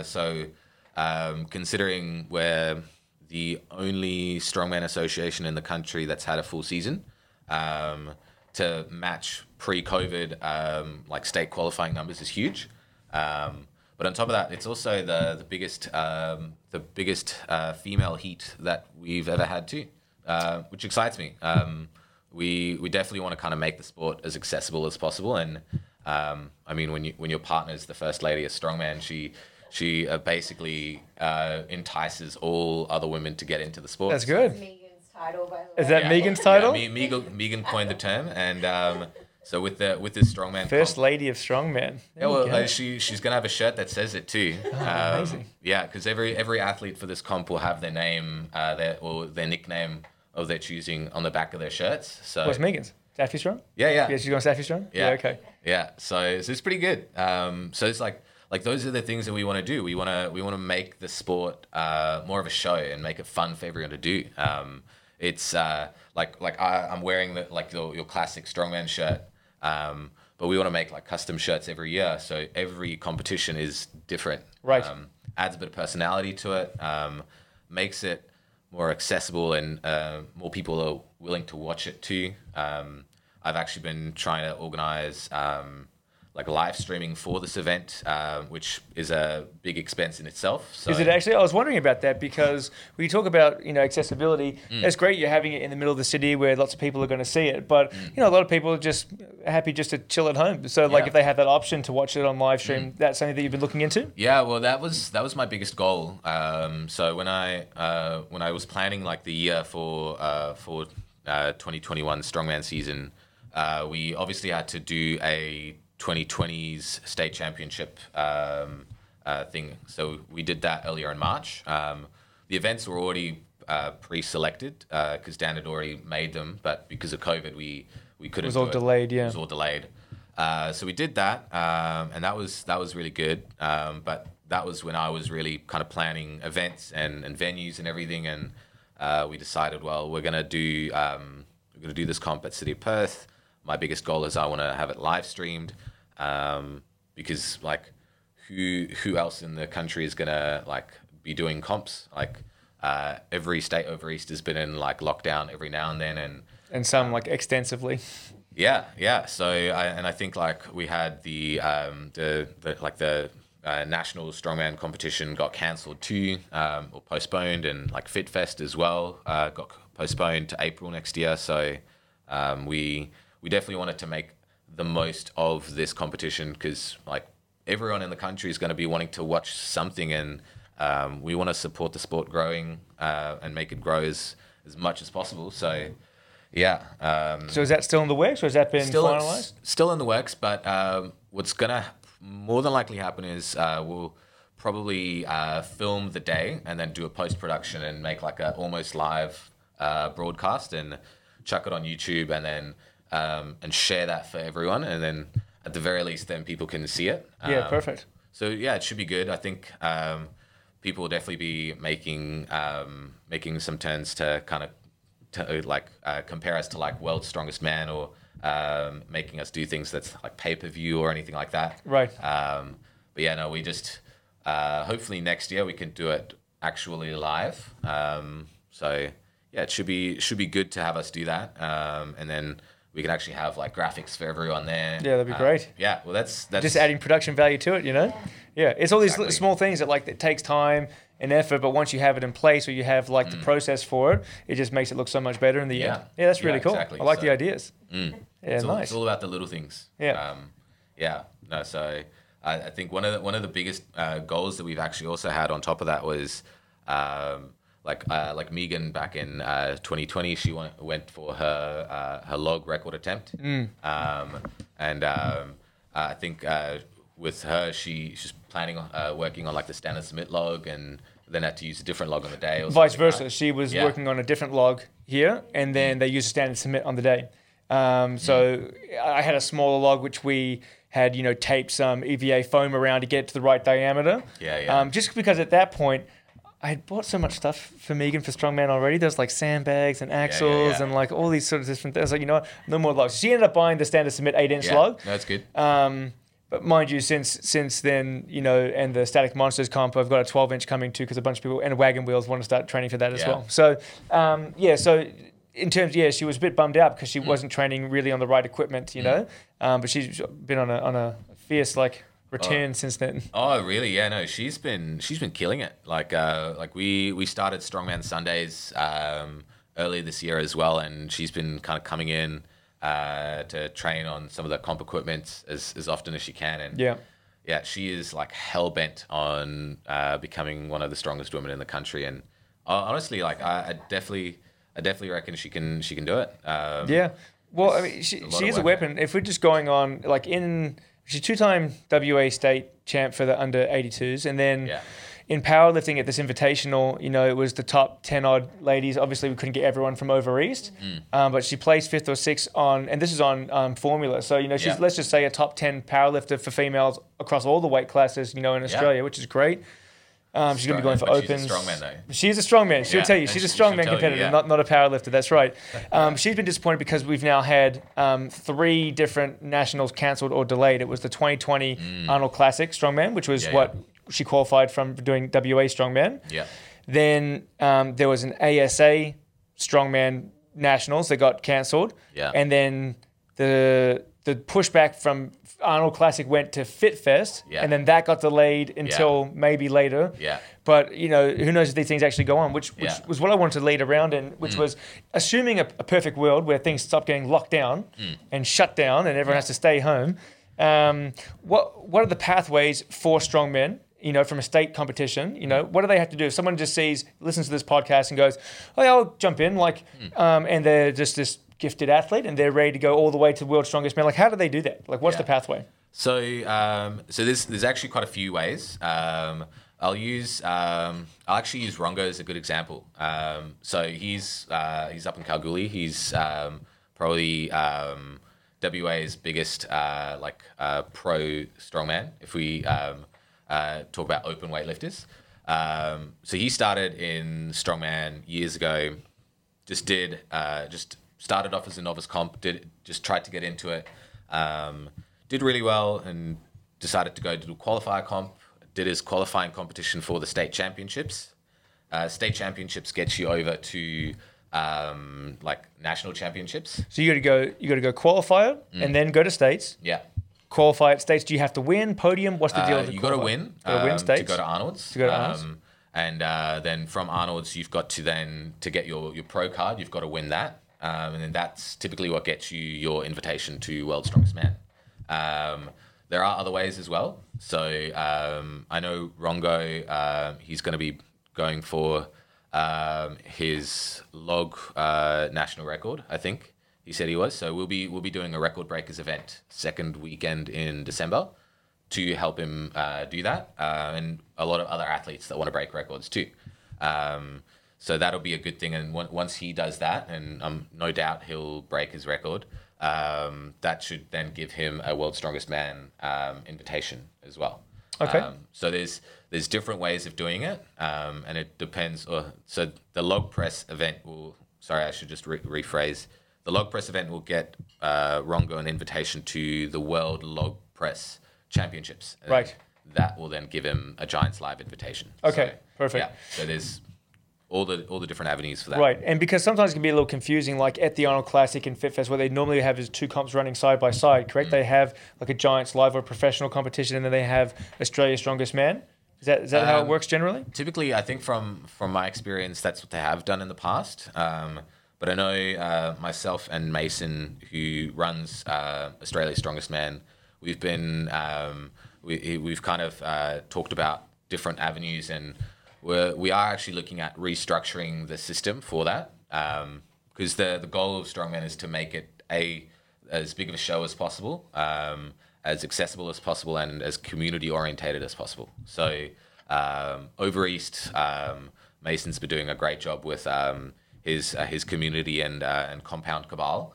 B: Considering we're the only strongman association in the country that's had a full season, to match pre-COVID state qualifying numbers is huge. But on top of that, it's also the biggest female heat that we've ever had too, which excites me. We definitely want to kind of make the sport as accessible as possible. And when your partner's the first lady of strongman, she basically entices all other women to get into the sport.
A: That's good.
C: Megan's title, by the way.
A: Is that Megan's title?
B: Yeah, Megan coined the term, and so with this strongman,
A: first lady of strongman.
B: She's gonna have a shirt that says it too.
A: Amazing.
B: Yeah, because every athlete for this comp will have their name, their nickname of their choosing on the back of their shirts. So
A: what's Megan's? Saffy Strong?
B: Yeah,
A: she's going Saffy Strong?
B: Yeah,
A: okay.
B: Yeah, so it's pretty good. So it's like those are the things that we want to do. We want to make the sport more of a show and make it fun for everyone to do. It's I'm wearing your classic strongman shirt, but we want to make custom shirts every year. So every competition is different.
A: Right.
B: Adds a bit of personality to it. Makes it more accessible, and more people are willing to watch it too. I've actually been trying to organize live streaming for this event, which is a big expense in itself. So,
A: is it actually? I was wondering about that, because when you talk about accessibility, it's great you're having it in the middle of the city where lots of people are going to see it, but a lot of people are just happy just to chill at home. So if they have that option to watch it on live stream, that's something that you've been looking into?
B: Yeah, well, that was my biggest goal. So when I was planning the year for 2021 Strongman season, we obviously had to do a 2020's state championship thing. So we did that earlier in March. The events were already pre-selected because Dan had already made them, but because of COVID, we couldn't.
A: It was all delayed. Yeah,
B: it was all delayed. So we did that, and that was really good. But that was when I was really kind of planning events and venues and everything, and we decided, well, we're gonna do this comp at City of Perth. My biggest goal is I want to have it live streamed, because who else in the country is gonna be doing comps? Every state over east has been in lockdown every now and then, and
A: some extensively.
B: Yeah. So I think we had the national strongman competition got cancelled too, or postponed, and FitFest as well got postponed to April next year. So we definitely wanted to make the most of this competition, because everyone in the country is going to be wanting to watch something, and we want to support the sport growing and make it grow as much as possible. So yeah.
A: So is that still in the works, or has that been finalized?
B: Still in the works, but what's going to more than likely happen is we'll probably film the day and then do a post-production and make a almost live broadcast and chuck it on YouTube, and then and share that for everyone, and then at the very least then people can see it.
A: Yeah, perfect.
B: So yeah, it should be good. I think people will definitely be making some turns to kind of compare us to World's Strongest Man, or making us do things that's pay-per-view or anything like that.
A: Right.
B: But yeah, no, we just hopefully next year we can do it actually live. So yeah, it should be good to have us do that, and then we can actually have graphics for everyone there.
A: Yeah, that'd be great.
B: Yeah, well, that's
A: just adding production value to it, Yeah, it's all these small things that it takes time and effort, but once you have it in place or you have the process for it, it just makes it look so much better in the end. Yeah, that's really cool. Exactly. I like the ideas. Yeah,
B: it's all about the little things.
A: Yeah.
B: So I think one of the biggest goals that we've actually also had on top of that was like Megan back in 2020, she went for her log record attempt, I think with her she's planning on working on the standard submit log, and then had to use a different log on the day. Or
A: vice versa, she was working on a different log here, and then they used a standard submit on the day. So I had a smaller log which we had taped some EVA foam around to get it to the right diameter. Just because at that point I had bought so much stuff for Megan for Strongman already. There's sandbags and axles and all these sort of different things. I was like, no more logs. She ended up buying the standard submit 8-inch log.
B: No, that's good.
A: But mind you, since then, and the Static Monsters comp, I've got a 12-inch coming too, because a bunch of people and Wagon Wheels want to start training for that as well. So, so in terms, she was a bit bummed out because she wasn't training really on the right equipment, but she's been on a fierce return since then.
B: Oh, really? Yeah, no, she's been killing it. We started Strongman Sundays earlier this year as well, and she's been kind of coming in to train on some of the comp equipment as often as she can. And she is hell bent on becoming one of the strongest women in the country. And honestly, I definitely reckon she can do it.
A: Well, I mean, she is a weapon. If we're just going on she's 2-time WA state champ for the under 82s, and then in powerlifting at this invitational, it was the top 10 odd ladies. Obviously, we couldn't get everyone from over east, but she placed 5th or 6th on, and this is on formula. So she's let's just say a top 10 powerlifter for females across all the weight classes, in Australia, which is great. She's going to be going for opens.
B: She's a strongman, though.
A: She's a strongman. She'll tell you. She's a strongman competitor, not a powerlifter. That's right. She's been disappointed because we've now had 3 different nationals cancelled or delayed. It was the 2020 Arnold Classic Strongman, which was what she qualified from doing WA Strongman.
B: Yeah.
A: Then there was an ASA Strongman Nationals that got cancelled.
B: Yeah.
A: And then the pushback from Arnold Classic went to FitFest, and then that got delayed until maybe later.
B: Yeah.
A: But, who knows if these things actually go on, which was what I wanted to lead around in, which was assuming a perfect world where things stop getting locked down and shut down and everyone has to stay home. What are the pathways for strongmen, from a state competition? What do they have to do? If someone just listens to this podcast and goes, oh, yeah, I'll jump in, and they're just this gifted athlete and they're ready to go all the way to world's strongest man, how do they do that? What's the pathway?
B: So there's actually quite a few ways. I'll actually use Rongo as a good example. So he's up in Kalgoorlie. He's probably WA's biggest pro strongman, if we talk about open weightlifters. So he started in strongman years ago. Just started off as a novice comp. Tried to get into it. Did really well and decided to go to do qualifier comp. Did his qualifying competition for the state championships. State championships gets you over to national championships.
A: So you got to go qualifier and then go to states.
B: Yeah.
A: Qualify at states. Do you have to win podium? What's the deal?
B: You got to win.
A: States
B: to go to Arnold's. And then from Arnold's, you've got to get your pro card. You've got to win that, and then that's typically what gets you your invitation to World's Strongest Man. There are other ways as well. So I know Rongo, he's going to be going for his log national record, I think he said he was. So we'll be doing a Record Breakers event second weekend in December to help him do that, and a lot of other athletes that want to break records too. So that'll be a good thing. And once he does that, and no doubt he'll break his record, that should then give him a World's Strongest Man invitation as well.
A: Okay.
B: So there's different ways of doing it, and it depends. So the log press event will. Sorry, I should just rephrase. The log press event will get Rongo an invitation to the World Log Press Championships.
A: Right.
B: That will then give him a Giants Live invitation.
A: Okay,
B: so,
A: perfect.
B: Yeah. So there's all the different avenues for that.
A: Right, and because sometimes it can be a little confusing, like at the Arnold Classic and FitFest, where they normally have is 2 comps running side by side, correct? They have like a Giants Live or professional competition, and then they have Australia's Strongest Man. Is that how it works generally?
B: Typically, I think from my experience, that's what they have done in the past. But I know myself and Mason, who runs Australia's Strongest Man, we've been we've kind of talked about different avenues, and we are actually looking at restructuring the system for that, because the goal of Strongman is to make it as big of a show as possible, as accessible as possible, and as community orientated as possible. So over East, Mason's been doing a great job with his community and Compound Cabal.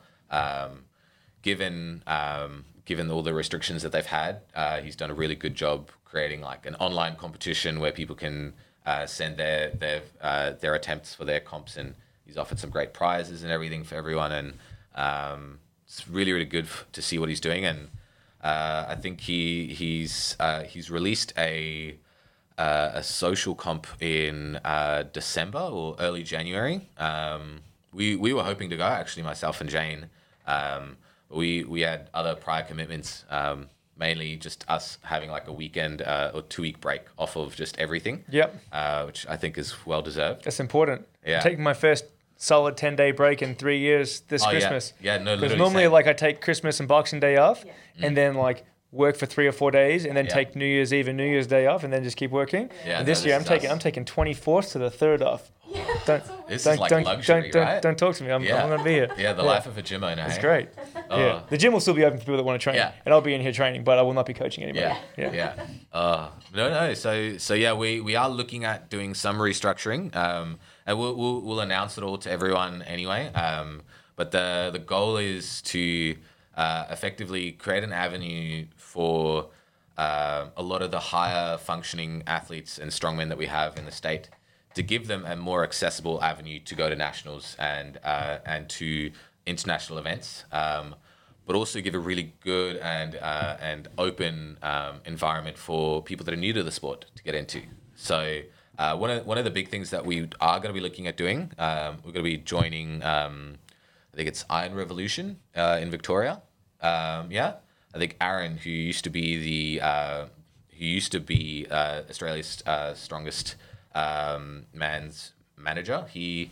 B: Given all the restrictions that they've had, he's done a really good job creating like an online competition where people can send their attempts for their comps, and he's offered some great prizes and everything for everyone, and it's really, really good to see what he's doing. And I think he's released a social comp in December or early January. We were hoping to go, actually, myself and Jane. We had other prior commitments, mainly just us having like a weekend or 2-week break off of just everything.
A: Yep.
B: Which I think is well deserved.
A: That's important.
B: Yeah.
A: I'm taking my first solid 10-day break in 3 years this Christmas.
B: Yeah, no,
A: because
B: literally
A: normally
B: same.
A: like I take Christmas and Boxing Day off, and then like work for 3 or 4 days, and then take New Year's Eve and New Year's Day off, and then just keep working.
B: Yeah,
A: and this year I'm taking 24th to the 3rd off.
B: This is like luxury, right?
A: Don't talk to me. I'm going to be here.
B: Yeah, the life of a gym owner.
A: It's great. Yeah, the gym will still be open for people that want to train, and I'll be in here training, but I will not be coaching anybody.
B: No. So yeah, we are looking at doing some restructuring, and we'll announce it all to everyone anyway. But the goal is to effectively create an avenue for a lot of the higher functioning athletes and strongmen that we have in the state, to give them a more accessible avenue to go to nationals and to international events, but also give a really good and open environment for people that are new to the sport to get into. So one of the big things that we are going to be looking at doing, we're going to be joining, I think it's Iron Revolution in Victoria. I think Aaron, who used to be Australia's strongest man's manager, he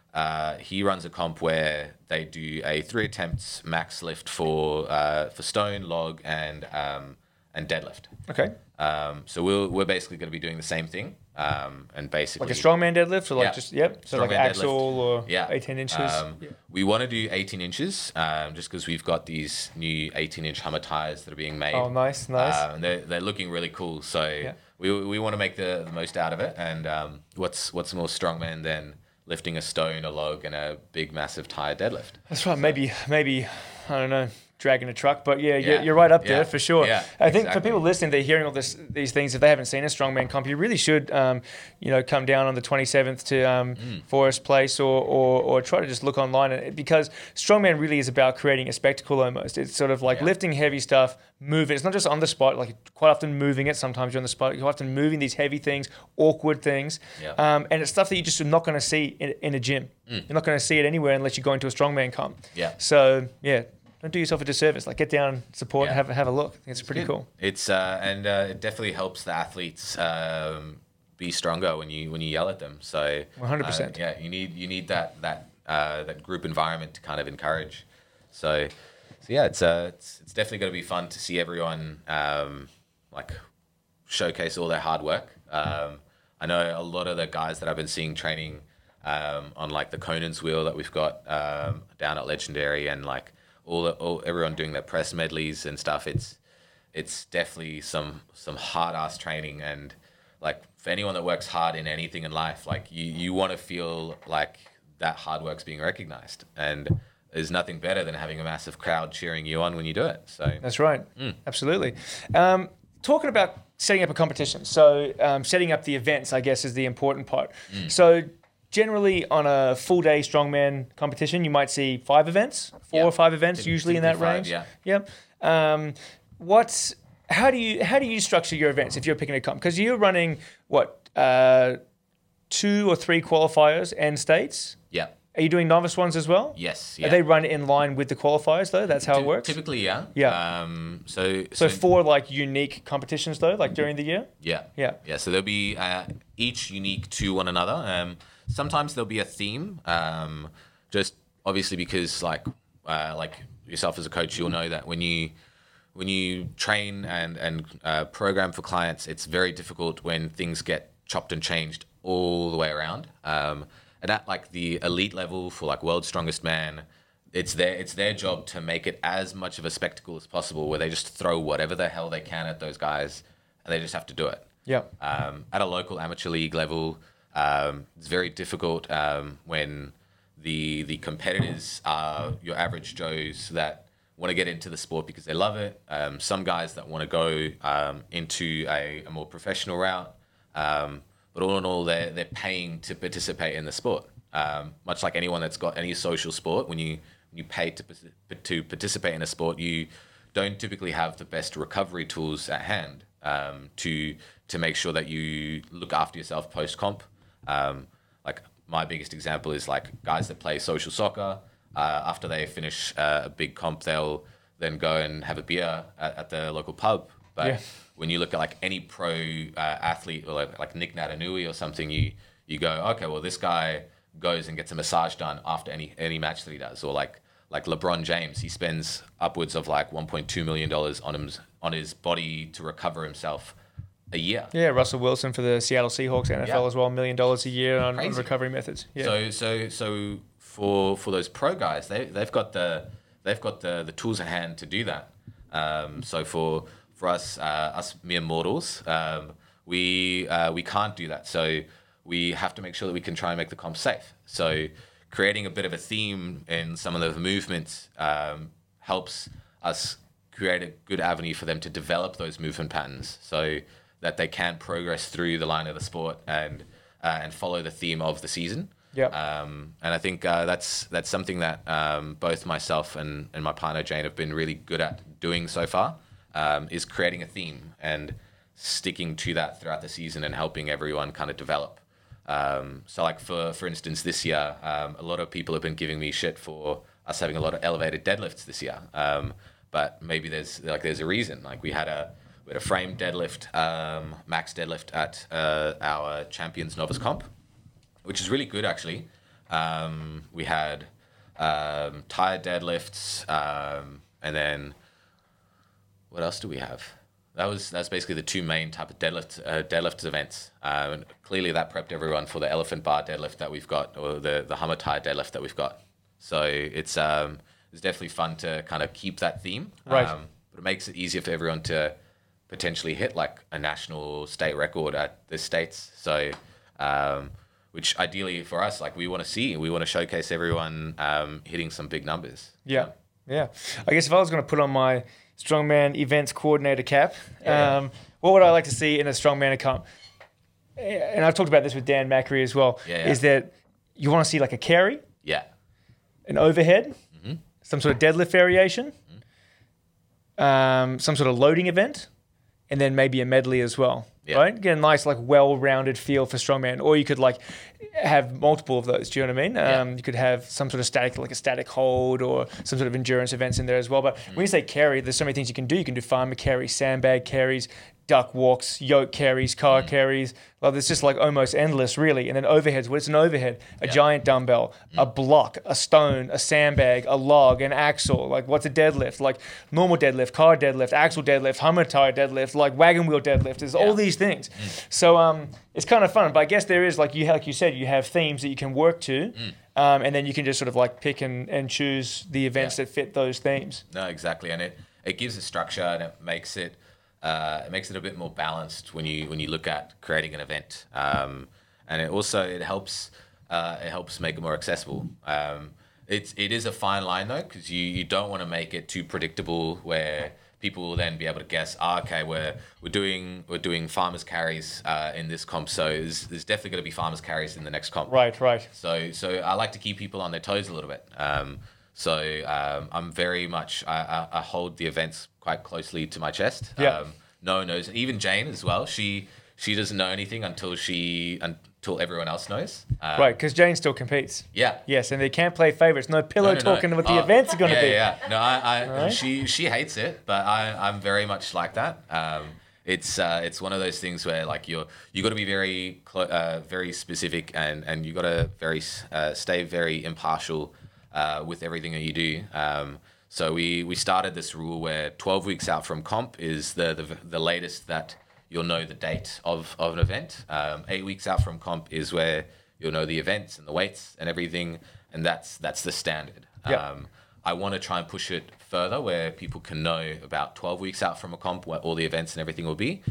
B: runs a comp where they do a 3 attempts max lift for stone, log, and deadlift.
A: Okay.
B: So we're basically going to be doing the same thing, and basically
A: like a strongman deadlift, or like so like axle or 18 inches.
B: We want to do 18 inches, just because we've got these new 18-inch Hummer tires that are being made.
A: Oh, nice.
B: And they're looking really cool. So we want to make the most out of it. And what's more strongman than lifting a stone, a log, and a big, massive tire deadlift?
A: That's right. Maybe I don't know, dragging a truck, but you're right up there for sure.
B: Yeah,
A: I think for people listening, they're hearing all these things. If they haven't seen a strongman comp, you really should, come down on the 27th to Forest Place or try to just look online, because strongman really is about creating a spectacle almost. It's sort of like lifting heavy stuff, moving. It's not just on the spot, like quite often moving it. Sometimes you're on the spot. You're often moving these heavy things, awkward things, and it's stuff that you just are not going to see in a gym. You're not going to see it anywhere unless you go into a strongman comp. So don't do yourself a disservice. Like, get down, support, and have a look. I think it's pretty cool.
B: It's it definitely helps the athletes be stronger when you yell at them. So
A: 100%.
B: You need that group environment to kind of encourage. So it's definitely going to be fun to see everyone like showcase all their hard work. I know a lot of the guys that I've been seeing training on like the Conan's wheel that we've got down at Legendary, and like everyone doing their press medleys and stuff. It's definitely some hard ass training, and like for anyone that works hard in anything in life, like you want to feel like that hard work's being recognized, and there's nothing better than having a massive crowd cheering you on when you do it. So
A: that's right. Absolutely. Talking about setting up a competition, so setting up the events, I guess, is the important part. So generally, on a full day strongman competition, you might see 4 or 5 events, usually in that range. How do you structure your events if you're picking a comp? Because you're running 2 or 3 qualifiers and states.
B: Yeah.
A: Are you doing novice ones as well?
B: Yes.
A: Yeah. Are they run in line with the qualifiers though? That's how it works?
B: Typically, yeah.
A: Yeah.
B: So
A: 4 like unique competitions though, like during the year?
B: Yeah.
A: Yeah.
B: Yeah. So there'll be each unique to one another. Sometimes there'll be a theme. Just obviously because like yourself as a coach, you'll know that when you train and program for clients, it's very difficult when things get chopped and changed all the way around. And at like the elite level for like World's Strongest Man, it's their job to make it as much of a spectacle as possible, where they just throw whatever the hell they can at those guys, and they just have to do it.
A: Yeah.
B: At a local amateur league level, it's very difficult when the competitors are your average Joes that want to get into the sport because they love it. Some guys that want to go into a more professional route. But all in all, they're paying to participate in the sport. Much like anyone that's got any social sport, when you pay to participate in a sport, you don't typically have the best recovery tools at hand to make sure that you look after yourself post comp. Like my biggest example is like guys that play social soccer. After they finish a big comp, they'll then go and have a beer at the local pub. But when you look at like any pro athlete or like Nick Natanui or something, you go, okay, well this guy goes and gets a massage done after any match that he does, or like LeBron James, he spends upwards of like $1.2 million on his body to recover himself a year.
A: Yeah, Russell Wilson for the Seattle Seahawks NFL as well, $1 million a year on recovery methods. Yeah.
B: So for those pro guys, they've got the tools at hand to do that. So for us mere mortals, we can't do that. So we have to make sure that we can try and make the comp safe. So creating a bit of a theme in some of the movements helps us create a good avenue for them to develop those movement patterns so that they can progress through the line of the sport and follow the theme of the season.
A: Yeah.
B: And I think that's something that both myself and my partner Jane have been really good at doing so far, is creating a theme and sticking to that throughout the season and helping everyone kind of develop. So like for instance, this year, a lot of people have been giving me shit for us having a lot of elevated deadlifts this year. But maybe there's a reason. Like we had a frame deadlift, max deadlift at our Champions Novice Comp, which is really good actually. We had tire deadlifts, and then what else do we have? That's basically the two main type of deadlift events. And clearly that prepped everyone for the elephant bar deadlift that we've got, or the Hummer tire deadlift that we've got. So it's definitely fun to kind of keep that theme.
A: Right.
B: But it makes it easier for everyone to potentially hit like a national state record at the states. So which ideally for us, like we want to showcase everyone hitting some big numbers.
A: Yeah. I guess if I was going to put on my strongman events coordinator cap, what would I like to see in a strongman account? And I've talked about this with Dan Macri as well, is that you want to see like a carry, an overhead, some sort of deadlift variation, some sort of loading event, and then maybe a medley as well. Right? Get a nice, like, well-rounded feel for strongman. Or you could, like, have multiple of those. Do you know what I mean? You could have some sort of static, like a static hold, or some sort of endurance events in there as well. But when you say carry, there's so many things you can do. You can do farmer carries, sandbag carries, duck walks, yoke carries, car carries. Well, it's just like almost endless, really. And then overheads. What's an overhead? A giant dumbbell, a block, a stone, a sandbag, a log, an axle. Like, what's a deadlift? Like normal deadlift, car deadlift, axle deadlift, Hummer tire deadlift, like wagon wheel deadlift. There's all these things. So it's kind of fun. But I guess there is, like you said, you have themes that you can work to. And then you can just sort of like pick and choose the events that fit those themes.
B: No, exactly. And it gives a structure, and it makes it a bit more balanced when you look at creating an event, and it helps make it more accessible. It is a fine line though, because you don't want to make it too predictable where people will then be able to guess, okay, we're doing farmers carries in this comp, so there's definitely going to be farmers carries in the next comp.
A: Right.
B: So I like to keep people on their toes a little bit. I'm very much I hold the events quite closely to my chest. No one knows. Even Jane as well. She doesn't know anything until till everyone else knows.
A: Right, because Jane still competes.
B: Yeah.
A: Yes, and they can't play favourites. No pillow talking what the events are going to be.
B: Yeah. No,
A: Right.
B: she hates it, but I'm very much like that. It's one of those things where like you got to be very specific and you got to stay very impartial with everything that you do. So we started this rule where 12 weeks out from comp is the latest that you'll know the date of an event. 8 weeks out from comp is where you'll know the events and the weights and everything, and that's the standard.
A: Yep.
B: I want to try and push it further where people can know about 12 weeks out from a comp what all the events and everything will be.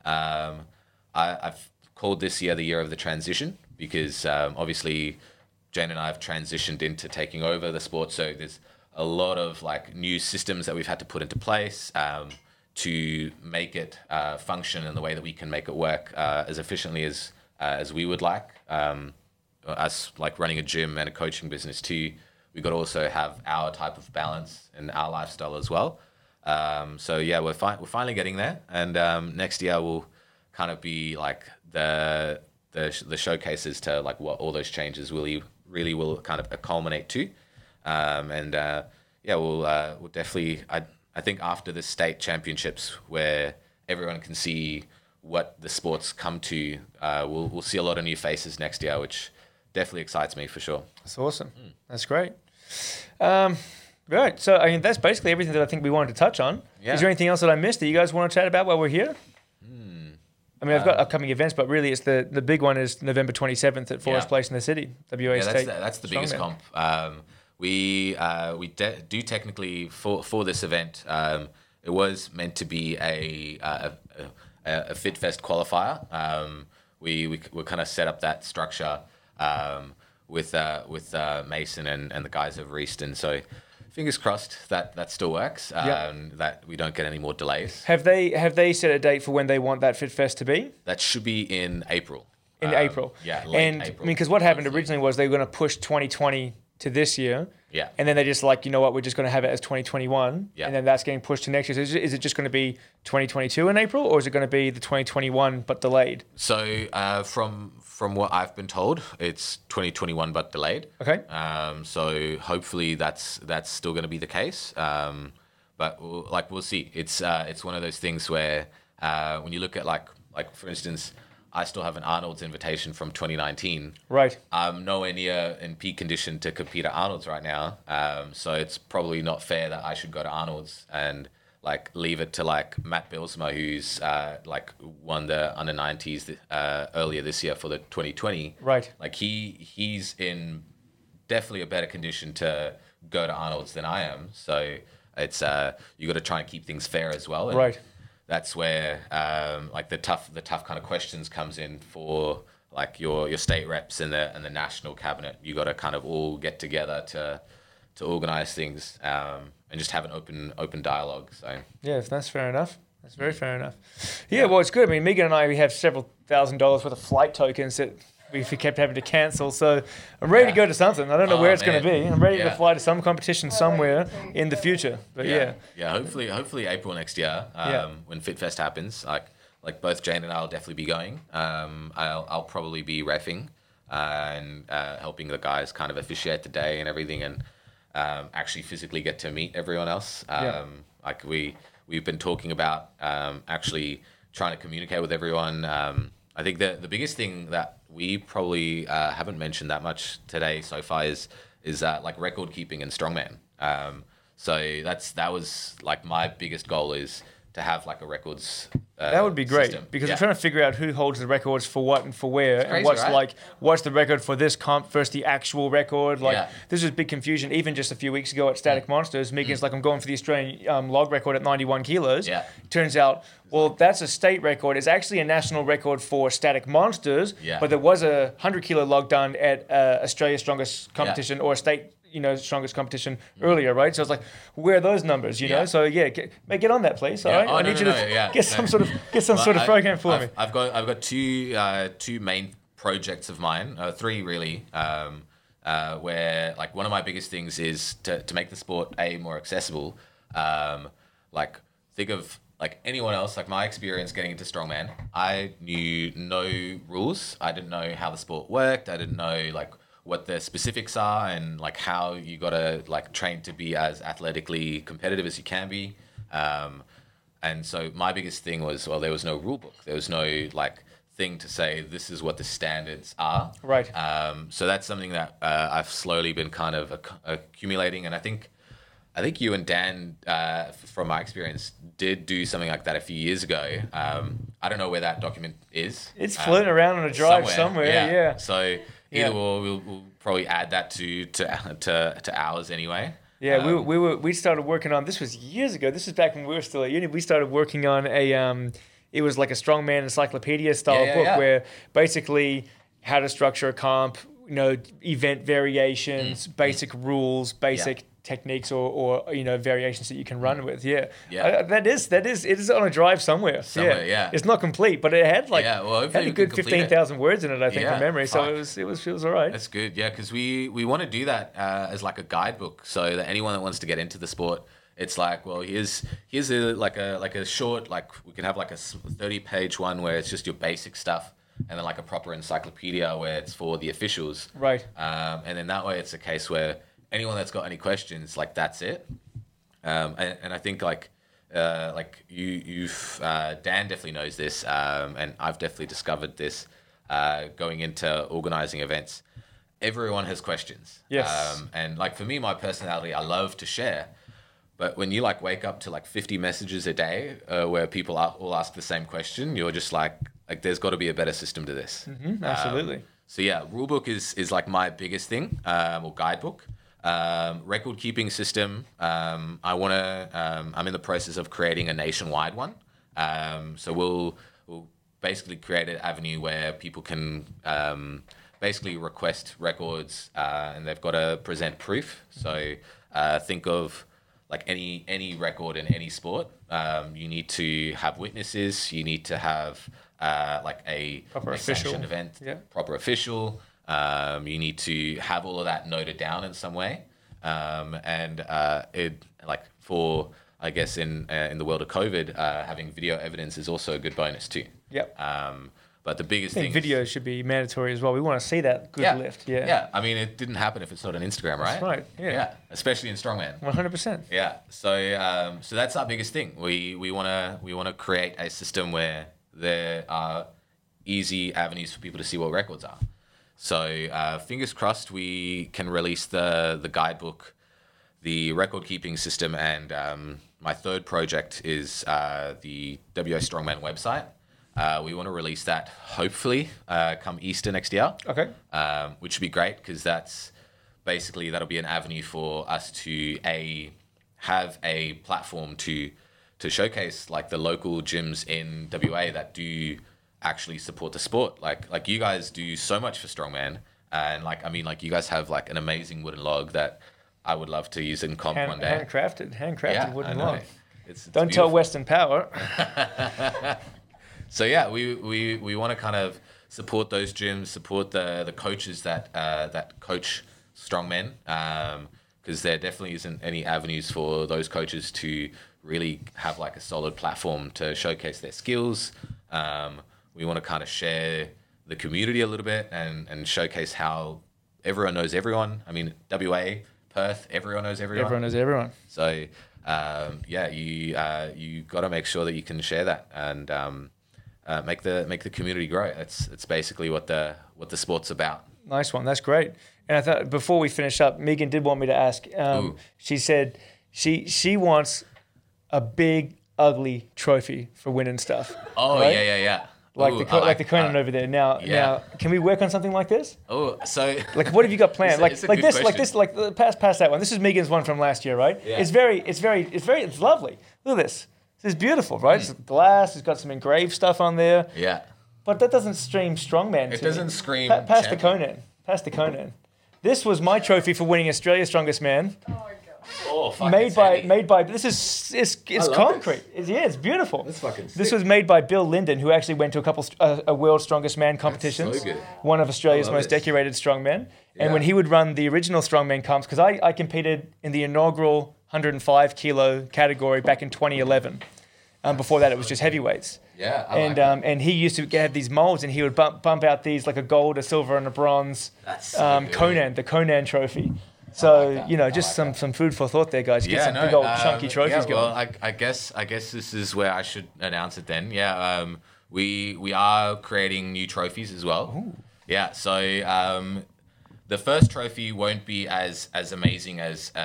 B: I've called this year the year of the transition because obviously Jane and I have transitioned into taking over the sport, so there's a lot of like new systems that we've had to put into place to make it function in the way that we can make it work as efficiently as we would like. Us like running a gym and a coaching business too, we've got to also have our type of balance and our lifestyle as well. So yeah, we're finally getting there, and next year will kind of be like the showcases to like what all those changes really will kind of culminate to. We'll definitely. I think after the state championships, where everyone can see what the sports come to, we'll see a lot of new faces next year, which definitely excites me for sure.
A: That's awesome. That's great. Right. So I mean, that's basically everything that I think we wanted to touch on.
B: Yeah.
A: Is there anything else that I missed that you guys want to chat about while we're here? I mean, I've got upcoming events, but really, it's the big one is November 27th at Forest Place in the city. WA State.
B: That's the biggest comp. We do technically for this event. It was meant to be a FitFest qualifier. We kind of set up that structure with Mason and the guys over Easton. So fingers crossed that still works. That we don't get any more delays.
A: Have they set a date for when they want that FitFest to be?
B: That should be in April.
A: In April.
B: Yeah,
A: late
B: April.
A: I mean, because what happened originally was they were going to push 2020 to this year.
B: Yeah.
A: And then they just like, you know what, we're just going to have it as 2021.
B: Yeah.
A: And then that's getting pushed to next year. So is it just going to be 2022 in April, or is it going to be the 2021 but delayed?
B: So from what I've been told, it's 2021 but delayed.
A: Okay.
B: So hopefully that's still going to be the case. But we'll see. It's one of those things where when you look at like for instance, I still have an Arnold's invitation from 2019.
A: Right.
B: I'm nowhere near in peak condition to compete at Arnold's right now. So it's probably not fair that I should go to Arnold's and like leave it to like Matt Bilsma, who's like won the under 90s earlier this year for the 2020.
A: Right.
B: Like he's in definitely a better condition to go to Arnold's than I am. So it's you got to try and keep things fair as well. And
A: right.
B: That's where like the tough kind of questions comes in for like your state reps and the national cabinet. You got to kind of all get together to organize things and just have an open dialogue. So
A: yeah, that's fair enough. That's very fair enough. Yeah, well, it's good. I mean, Megan and I, we have several $1,000s worth of flight tokens that we kept having to cancel. So I'm ready to go to something. I don't know where it's going to be. I'm ready to fly to some competition somewhere in the future. But yeah.
B: Hopefully April next year when FitFest happens. Like both Jane and I will definitely be going. I'll probably be reffing and helping the guys kind of officiate the day and everything, and actually physically get to meet everyone else. Like we've been talking about actually trying to communicate with everyone. I think the biggest thing that we probably haven't mentioned that much today so far is like record keeping and strongman. So that was like my biggest goal is to have like a records
A: that would be great
B: system.
A: Because I'm trying to figure out who holds the records for what and for where,
B: crazy,
A: and what's
B: right?
A: what's the record for this comp versus the actual record. This was big confusion even just a few weeks ago at Static Monsters. Megan's like, I'm going for the Australian log record at 91 kilos. Turns out, well, that's a state record. It's actually a national record for Static Monsters, but there was a 100 kilo log done at Australia's strongest competition or a state strongest competition earlier, right? So it's like, where are those numbers, you know? So get on that, please. All right, I need you to get some sort of program for me.
B: I've got two main projects of mine, three really, where like one of my biggest things is to make the sport more accessible. Like think of like anyone else, like my experience getting into strongman, I knew no rules. I didn't know how the sport worked. I didn't know like what the specifics are and like how you got to like train to be as athletically competitive as you can be. And so my biggest thing was, well, there was no rule book. There was no like thing to say this is what the standards are.
A: Right.
B: So that's something that I've slowly been kind of accumulating, and I think you and Dan, from my experience, did do something like that a few years ago. I don't know where that document is.
A: It's floating around on a drive somewhere. Yeah.
B: So either we'll probably add that to ours anyway.
A: Yeah, we started working on, this was years ago. This was back when we were still at uni. We started working on it was like a strongman encyclopedia style book where basically how to structure a comp, event variations, basic rules, basic techniques or variations that you can run with. It is on a drive somewhere. It's not complete, but it had had a good 15,000 words in it, I think, from memory. So it was all right.
B: That's good. Yeah, because we want to do that as like a guidebook, so that anyone that wants to get into the sport, it's like, well, here's a short, like we can have like a 30-page one where it's just your basic stuff, and then like a proper encyclopedia where it's for the officials.
A: Right.
B: And then that way it's a case where anyone that's got any questions, like that's it. And I think like you've Dan definitely knows this, and I've definitely discovered this going into organizing events. Everyone has questions.
A: Yes.
B: And like for me, my personality, I love to share. But when you like wake up to like 50 messages a day where people all ask the same question, you're just like there's got to be a better system to this.
A: Mm-hmm, absolutely.
B: So yeah, rulebook is like my biggest thing, or guidebook. Record keeping system. I'm in the process of creating a nationwide one. So we'll basically create an avenue where people can basically request records, and they've got to present proof. So think of like any record in any sport. You need to have witnesses. You need to have like a sanctioned event, proper official. You need to have all of that noted down in some way, and it like for I guess in the world of COVID, having video evidence is also a good bonus too.
A: Yep.
B: But the biggest
A: I think video should be mandatory as well. We want to see that good lift.
B: Yeah. I mean, it didn't happen if it's not on Instagram, right?
A: That's right. Yeah.
B: Especially in strongman.
A: 100%.
B: Yeah. So that's our biggest thing. We wanna create a system where there are easy avenues for people to see what records are. So fingers crossed we can release the guidebook, the record keeping system, and my third project is the WA Strongman website. We want to release that hopefully come Easter next year.
A: Okay.
B: Which would be great because that'll be an avenue for us to have a platform to showcase like the local gyms in WA that do actually support the sport. Like you guys do so much for strongman, and you guys have like an amazing wooden log that I would love to use in comp one day.
A: Handcrafted wooden log.
B: It's
A: Don't tell Western Power.
B: So yeah, we want to kind of support those gyms, support the coaches that coach strongmen, because there definitely isn't any avenues for those coaches to really have like a solid platform to showcase their skills. We want to kind of share the community a little bit and showcase how everyone knows everyone. I mean, WA, Perth, everyone knows everyone.
A: Everyone knows everyone.
B: So you got to make sure that you can share that and make the community grow. It's basically what the sport's about.
A: Nice one. That's great. And I thought before we finish up, Megan did want me to ask. She said she wants a big ugly trophy for winning stuff.
B: Oh,
A: right?
B: Yeah.
A: Like the Conan over there. Now, can we work on something like this?
B: Oh, so
A: like, what have you got planned? Like
B: question.
A: Pass that one. This is Megan's one from last year, right?
B: Yeah.
A: It's lovely. Look at this. This is beautiful, right? It's glass. It's got some engraved stuff on there.
B: Yeah.
A: But that doesn't scream strongman.
B: It doesn't scream.
A: Pass the Conan. This was my trophy for winning Australia's Strongest Man.
C: Oh my god.
B: Oh, fuck.
A: Made by. This is it's concrete. It's beautiful.
B: That's fucking sick.
A: This was made by Bill Linden, who actually went to a couple World's Strongest Man competitions.
B: That's so good.
A: One of Australia's most decorated strongmen. And when he would run the original strongman comps, because I competed in the inaugural 105 kilo category back in 2011. Before that, it was just heavyweights.
B: Yeah,
A: and he used to have these molds, and he would bump out these like a gold, a silver, and a bronze.
B: That's so
A: the Conan trophy. So just some food for thought there, guys. Get some big old chunky trophies going.
B: Well, I guess this is where I should announce it then. Yeah, we are creating new trophies as well.
A: Ooh.
B: Yeah, so the first trophy won't be as amazing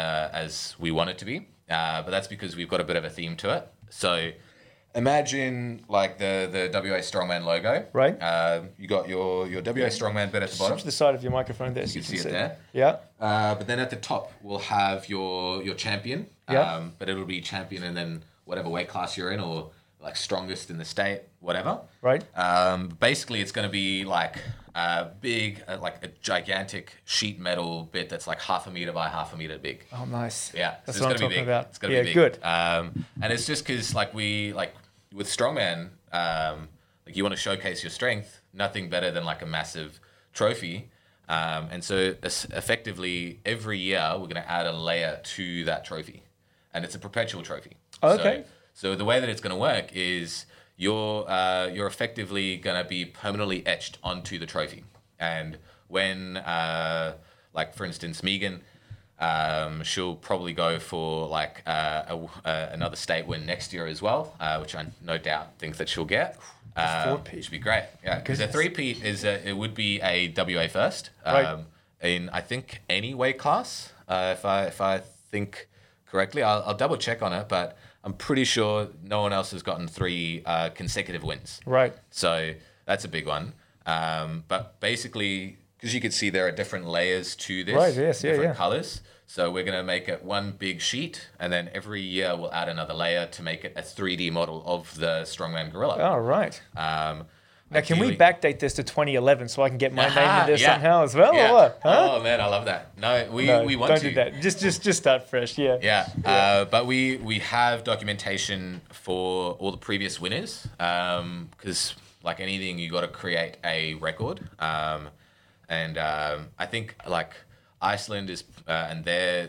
B: as we want it to be, but that's because we've got a bit of a theme to it. So imagine like the WA Strongman logo.
A: Right.
B: You got your WA Strongman bit at the bottom.
A: Switch the side of your microphone there.
B: You can see it there.
A: Yeah.
B: But then at the top, we'll have your champion.
A: Yeah.
B: But it'll be champion and then whatever weight class you're in, or like strongest in the state, whatever.
A: Right.
B: Basically, it's going to be like a big, like a gigantic sheet metal bit that's like 1/2 meter by 1/2 meter big.
A: Oh, nice.
B: Yeah.
A: That's
B: so
A: what
B: it's
A: I'm
B: gonna
A: talking
B: be big.
A: about.
B: It's going to be big.
A: Good.
B: And it's just because like with strongman, like you want to showcase your strength, nothing better than like a massive trophy. And so effectively every year we're going to add a layer to that trophy, and it's a perpetual trophy.
A: Okay.
B: So the way that it's going to work is you're effectively going to be permanently etched onto the trophy. And when, like for instance, Megan, she'll probably go for like another state win next year as well, which I no doubt think that she'll get. Which would be great. Yeah, because a 3-peat it would be a WA first.
A: Right.
B: In I think any weight class, if I think correctly, I'll double check on it, but I'm pretty sure no one else has gotten 3 consecutive wins.
A: Right.
B: So that's a big one. But basically, because you can see there are different layers to this,
A: right? Yes,
B: different colors. So we're going to make it one big sheet, and then every year we'll add another layer to make it a 3D model of the Strongman Gorilla.
A: Oh, right. Now, can we backdate this to 2011 so I can get my name in there somehow as well?
B: Yeah.
A: Or what? Huh?
B: Oh man, I love that. No, we want
A: don't
B: to.
A: do that. Just start fresh. Yeah.
B: Yeah. But we have documentation for all the previous winners, because like anything, you got to create a record. And I think like Iceland is and their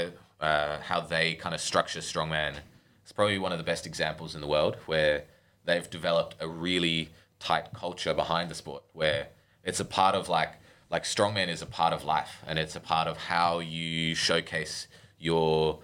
B: how they kind of structure strongman. It's probably one of the best examples in the world where they've developed a really tight culture behind the sport, where it's a part of like strongman is a part of life, and it's a part of how you showcase your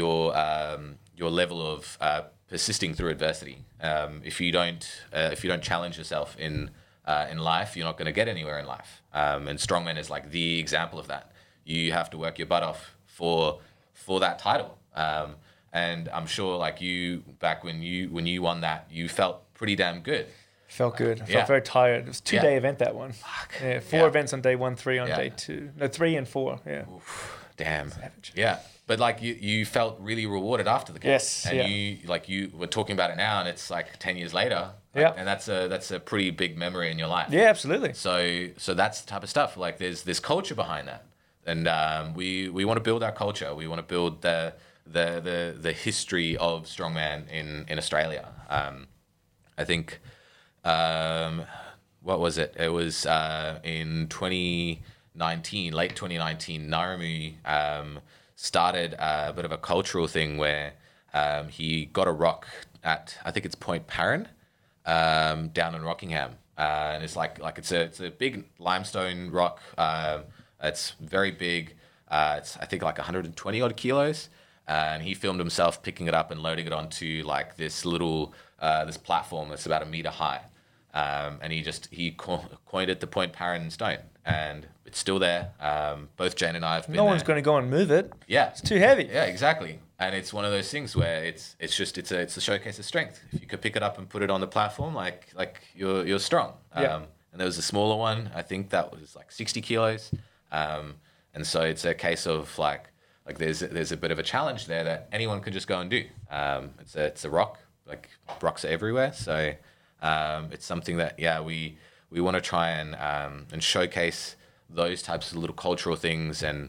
B: level of persisting through adversity. If you don't challenge yourself in life, you're not going to get anywhere in life. And strongman is like the example of that. You have to work your butt off for that title. And I'm sure like you back when you won that, you felt pretty damn good.
A: Felt good. I felt very tired. It was a 2-day event, that one.
B: Fuck.
A: Yeah, 4 events on day 1, 3 on day 2. No, 3 and 4. Yeah.
B: Oof, damn.
A: Savage.
B: Yeah. But like you felt really rewarded after the game.
A: Yes.
B: And you were talking about it now, and it's like 10 years later.
A: Yeah.
B: And that's a pretty big memory in your life.
A: Yeah, absolutely.
B: So that's the type of stuff. Like there's culture behind that. And we want to build our culture. We want to build the history of strongman in Australia. I think what was it? It was in 2019, late 2019. Narumu started a bit of a cultural thing where he got a rock at, I think it's Point Paran, down in Rockingham, and it's like it's a big limestone rock. It's very big. It's I think like 120 odd kilos, and he filmed himself picking it up and loading it onto like this little this platform that's about 1 meter high, and he coined it the Point Paran stone, and it's still there. Both Jane and I have been
A: No one's going to go and move it.
B: Yeah,
A: it's too heavy.
B: Yeah, exactly. And it's one of those things where it's a showcase of strength. If you could pick it up and put it on the platform, like you're strong.
A: Yeah.
B: And there was a smaller one. I think that was like 60 kilos. And so it's a case of like there's a bit of a challenge there that anyone could just go and do. It's a rock. Like rocks are everywhere. So it's something that we want to try and showcase those types of little cultural things, and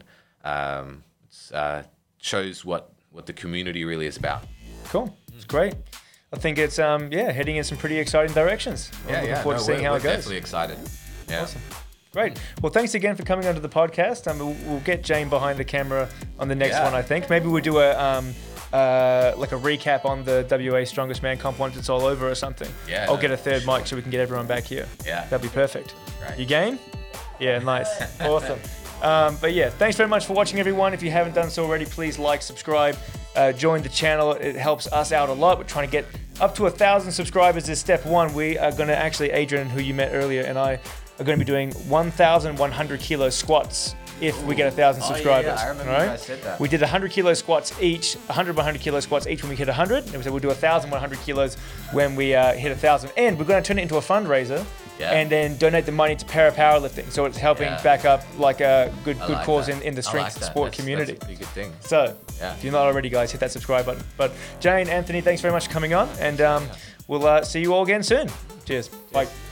B: shows what the community really is about.
A: Cool. It's great. I think it's heading in some pretty exciting directions. I'm looking forward to seeing how it goes.
B: Definitely excited. Yeah.
A: Awesome. Great. Well, thanks again for coming onto the podcast. We'll get Jane behind the camera on the next one, I think. Maybe we'll do a like a recap on the WA Strongest Man comp once it's all over or something.
B: Yeah.
A: I'll get a third mic so we can get everyone back here.
B: Yeah.
A: That'd be perfect.
B: Great.
A: You game? Yeah, nice. Awesome. But yeah, thanks very much for watching, everyone. If you haven't done so already, please like, subscribe, join the channel. It helps us out a lot. We're trying to get up to 1,000 subscribers is step one. We are going to actually, Adrian, who you met earlier, and I are going to be doing 1,100 kilo squats if we get 1,000 subscribers.
D: Yeah, I remember you guys said that.
A: We did 100 kilo squats each, 100 100 kilo squats each when we hit 100. And we said we'll do 1,100 kilos when we hit 1,000. And we're going to turn it into a fundraiser.
B: Yeah.
A: And then donate the money to para powerlifting. So it's helping back up like a good cause in the strength sport community.
B: That's a good thing.
A: So if you're not already, guys, hit that subscribe button. But Jane, Anthony, thanks very much for coming on. And we'll see you all again soon. Cheers. Bye.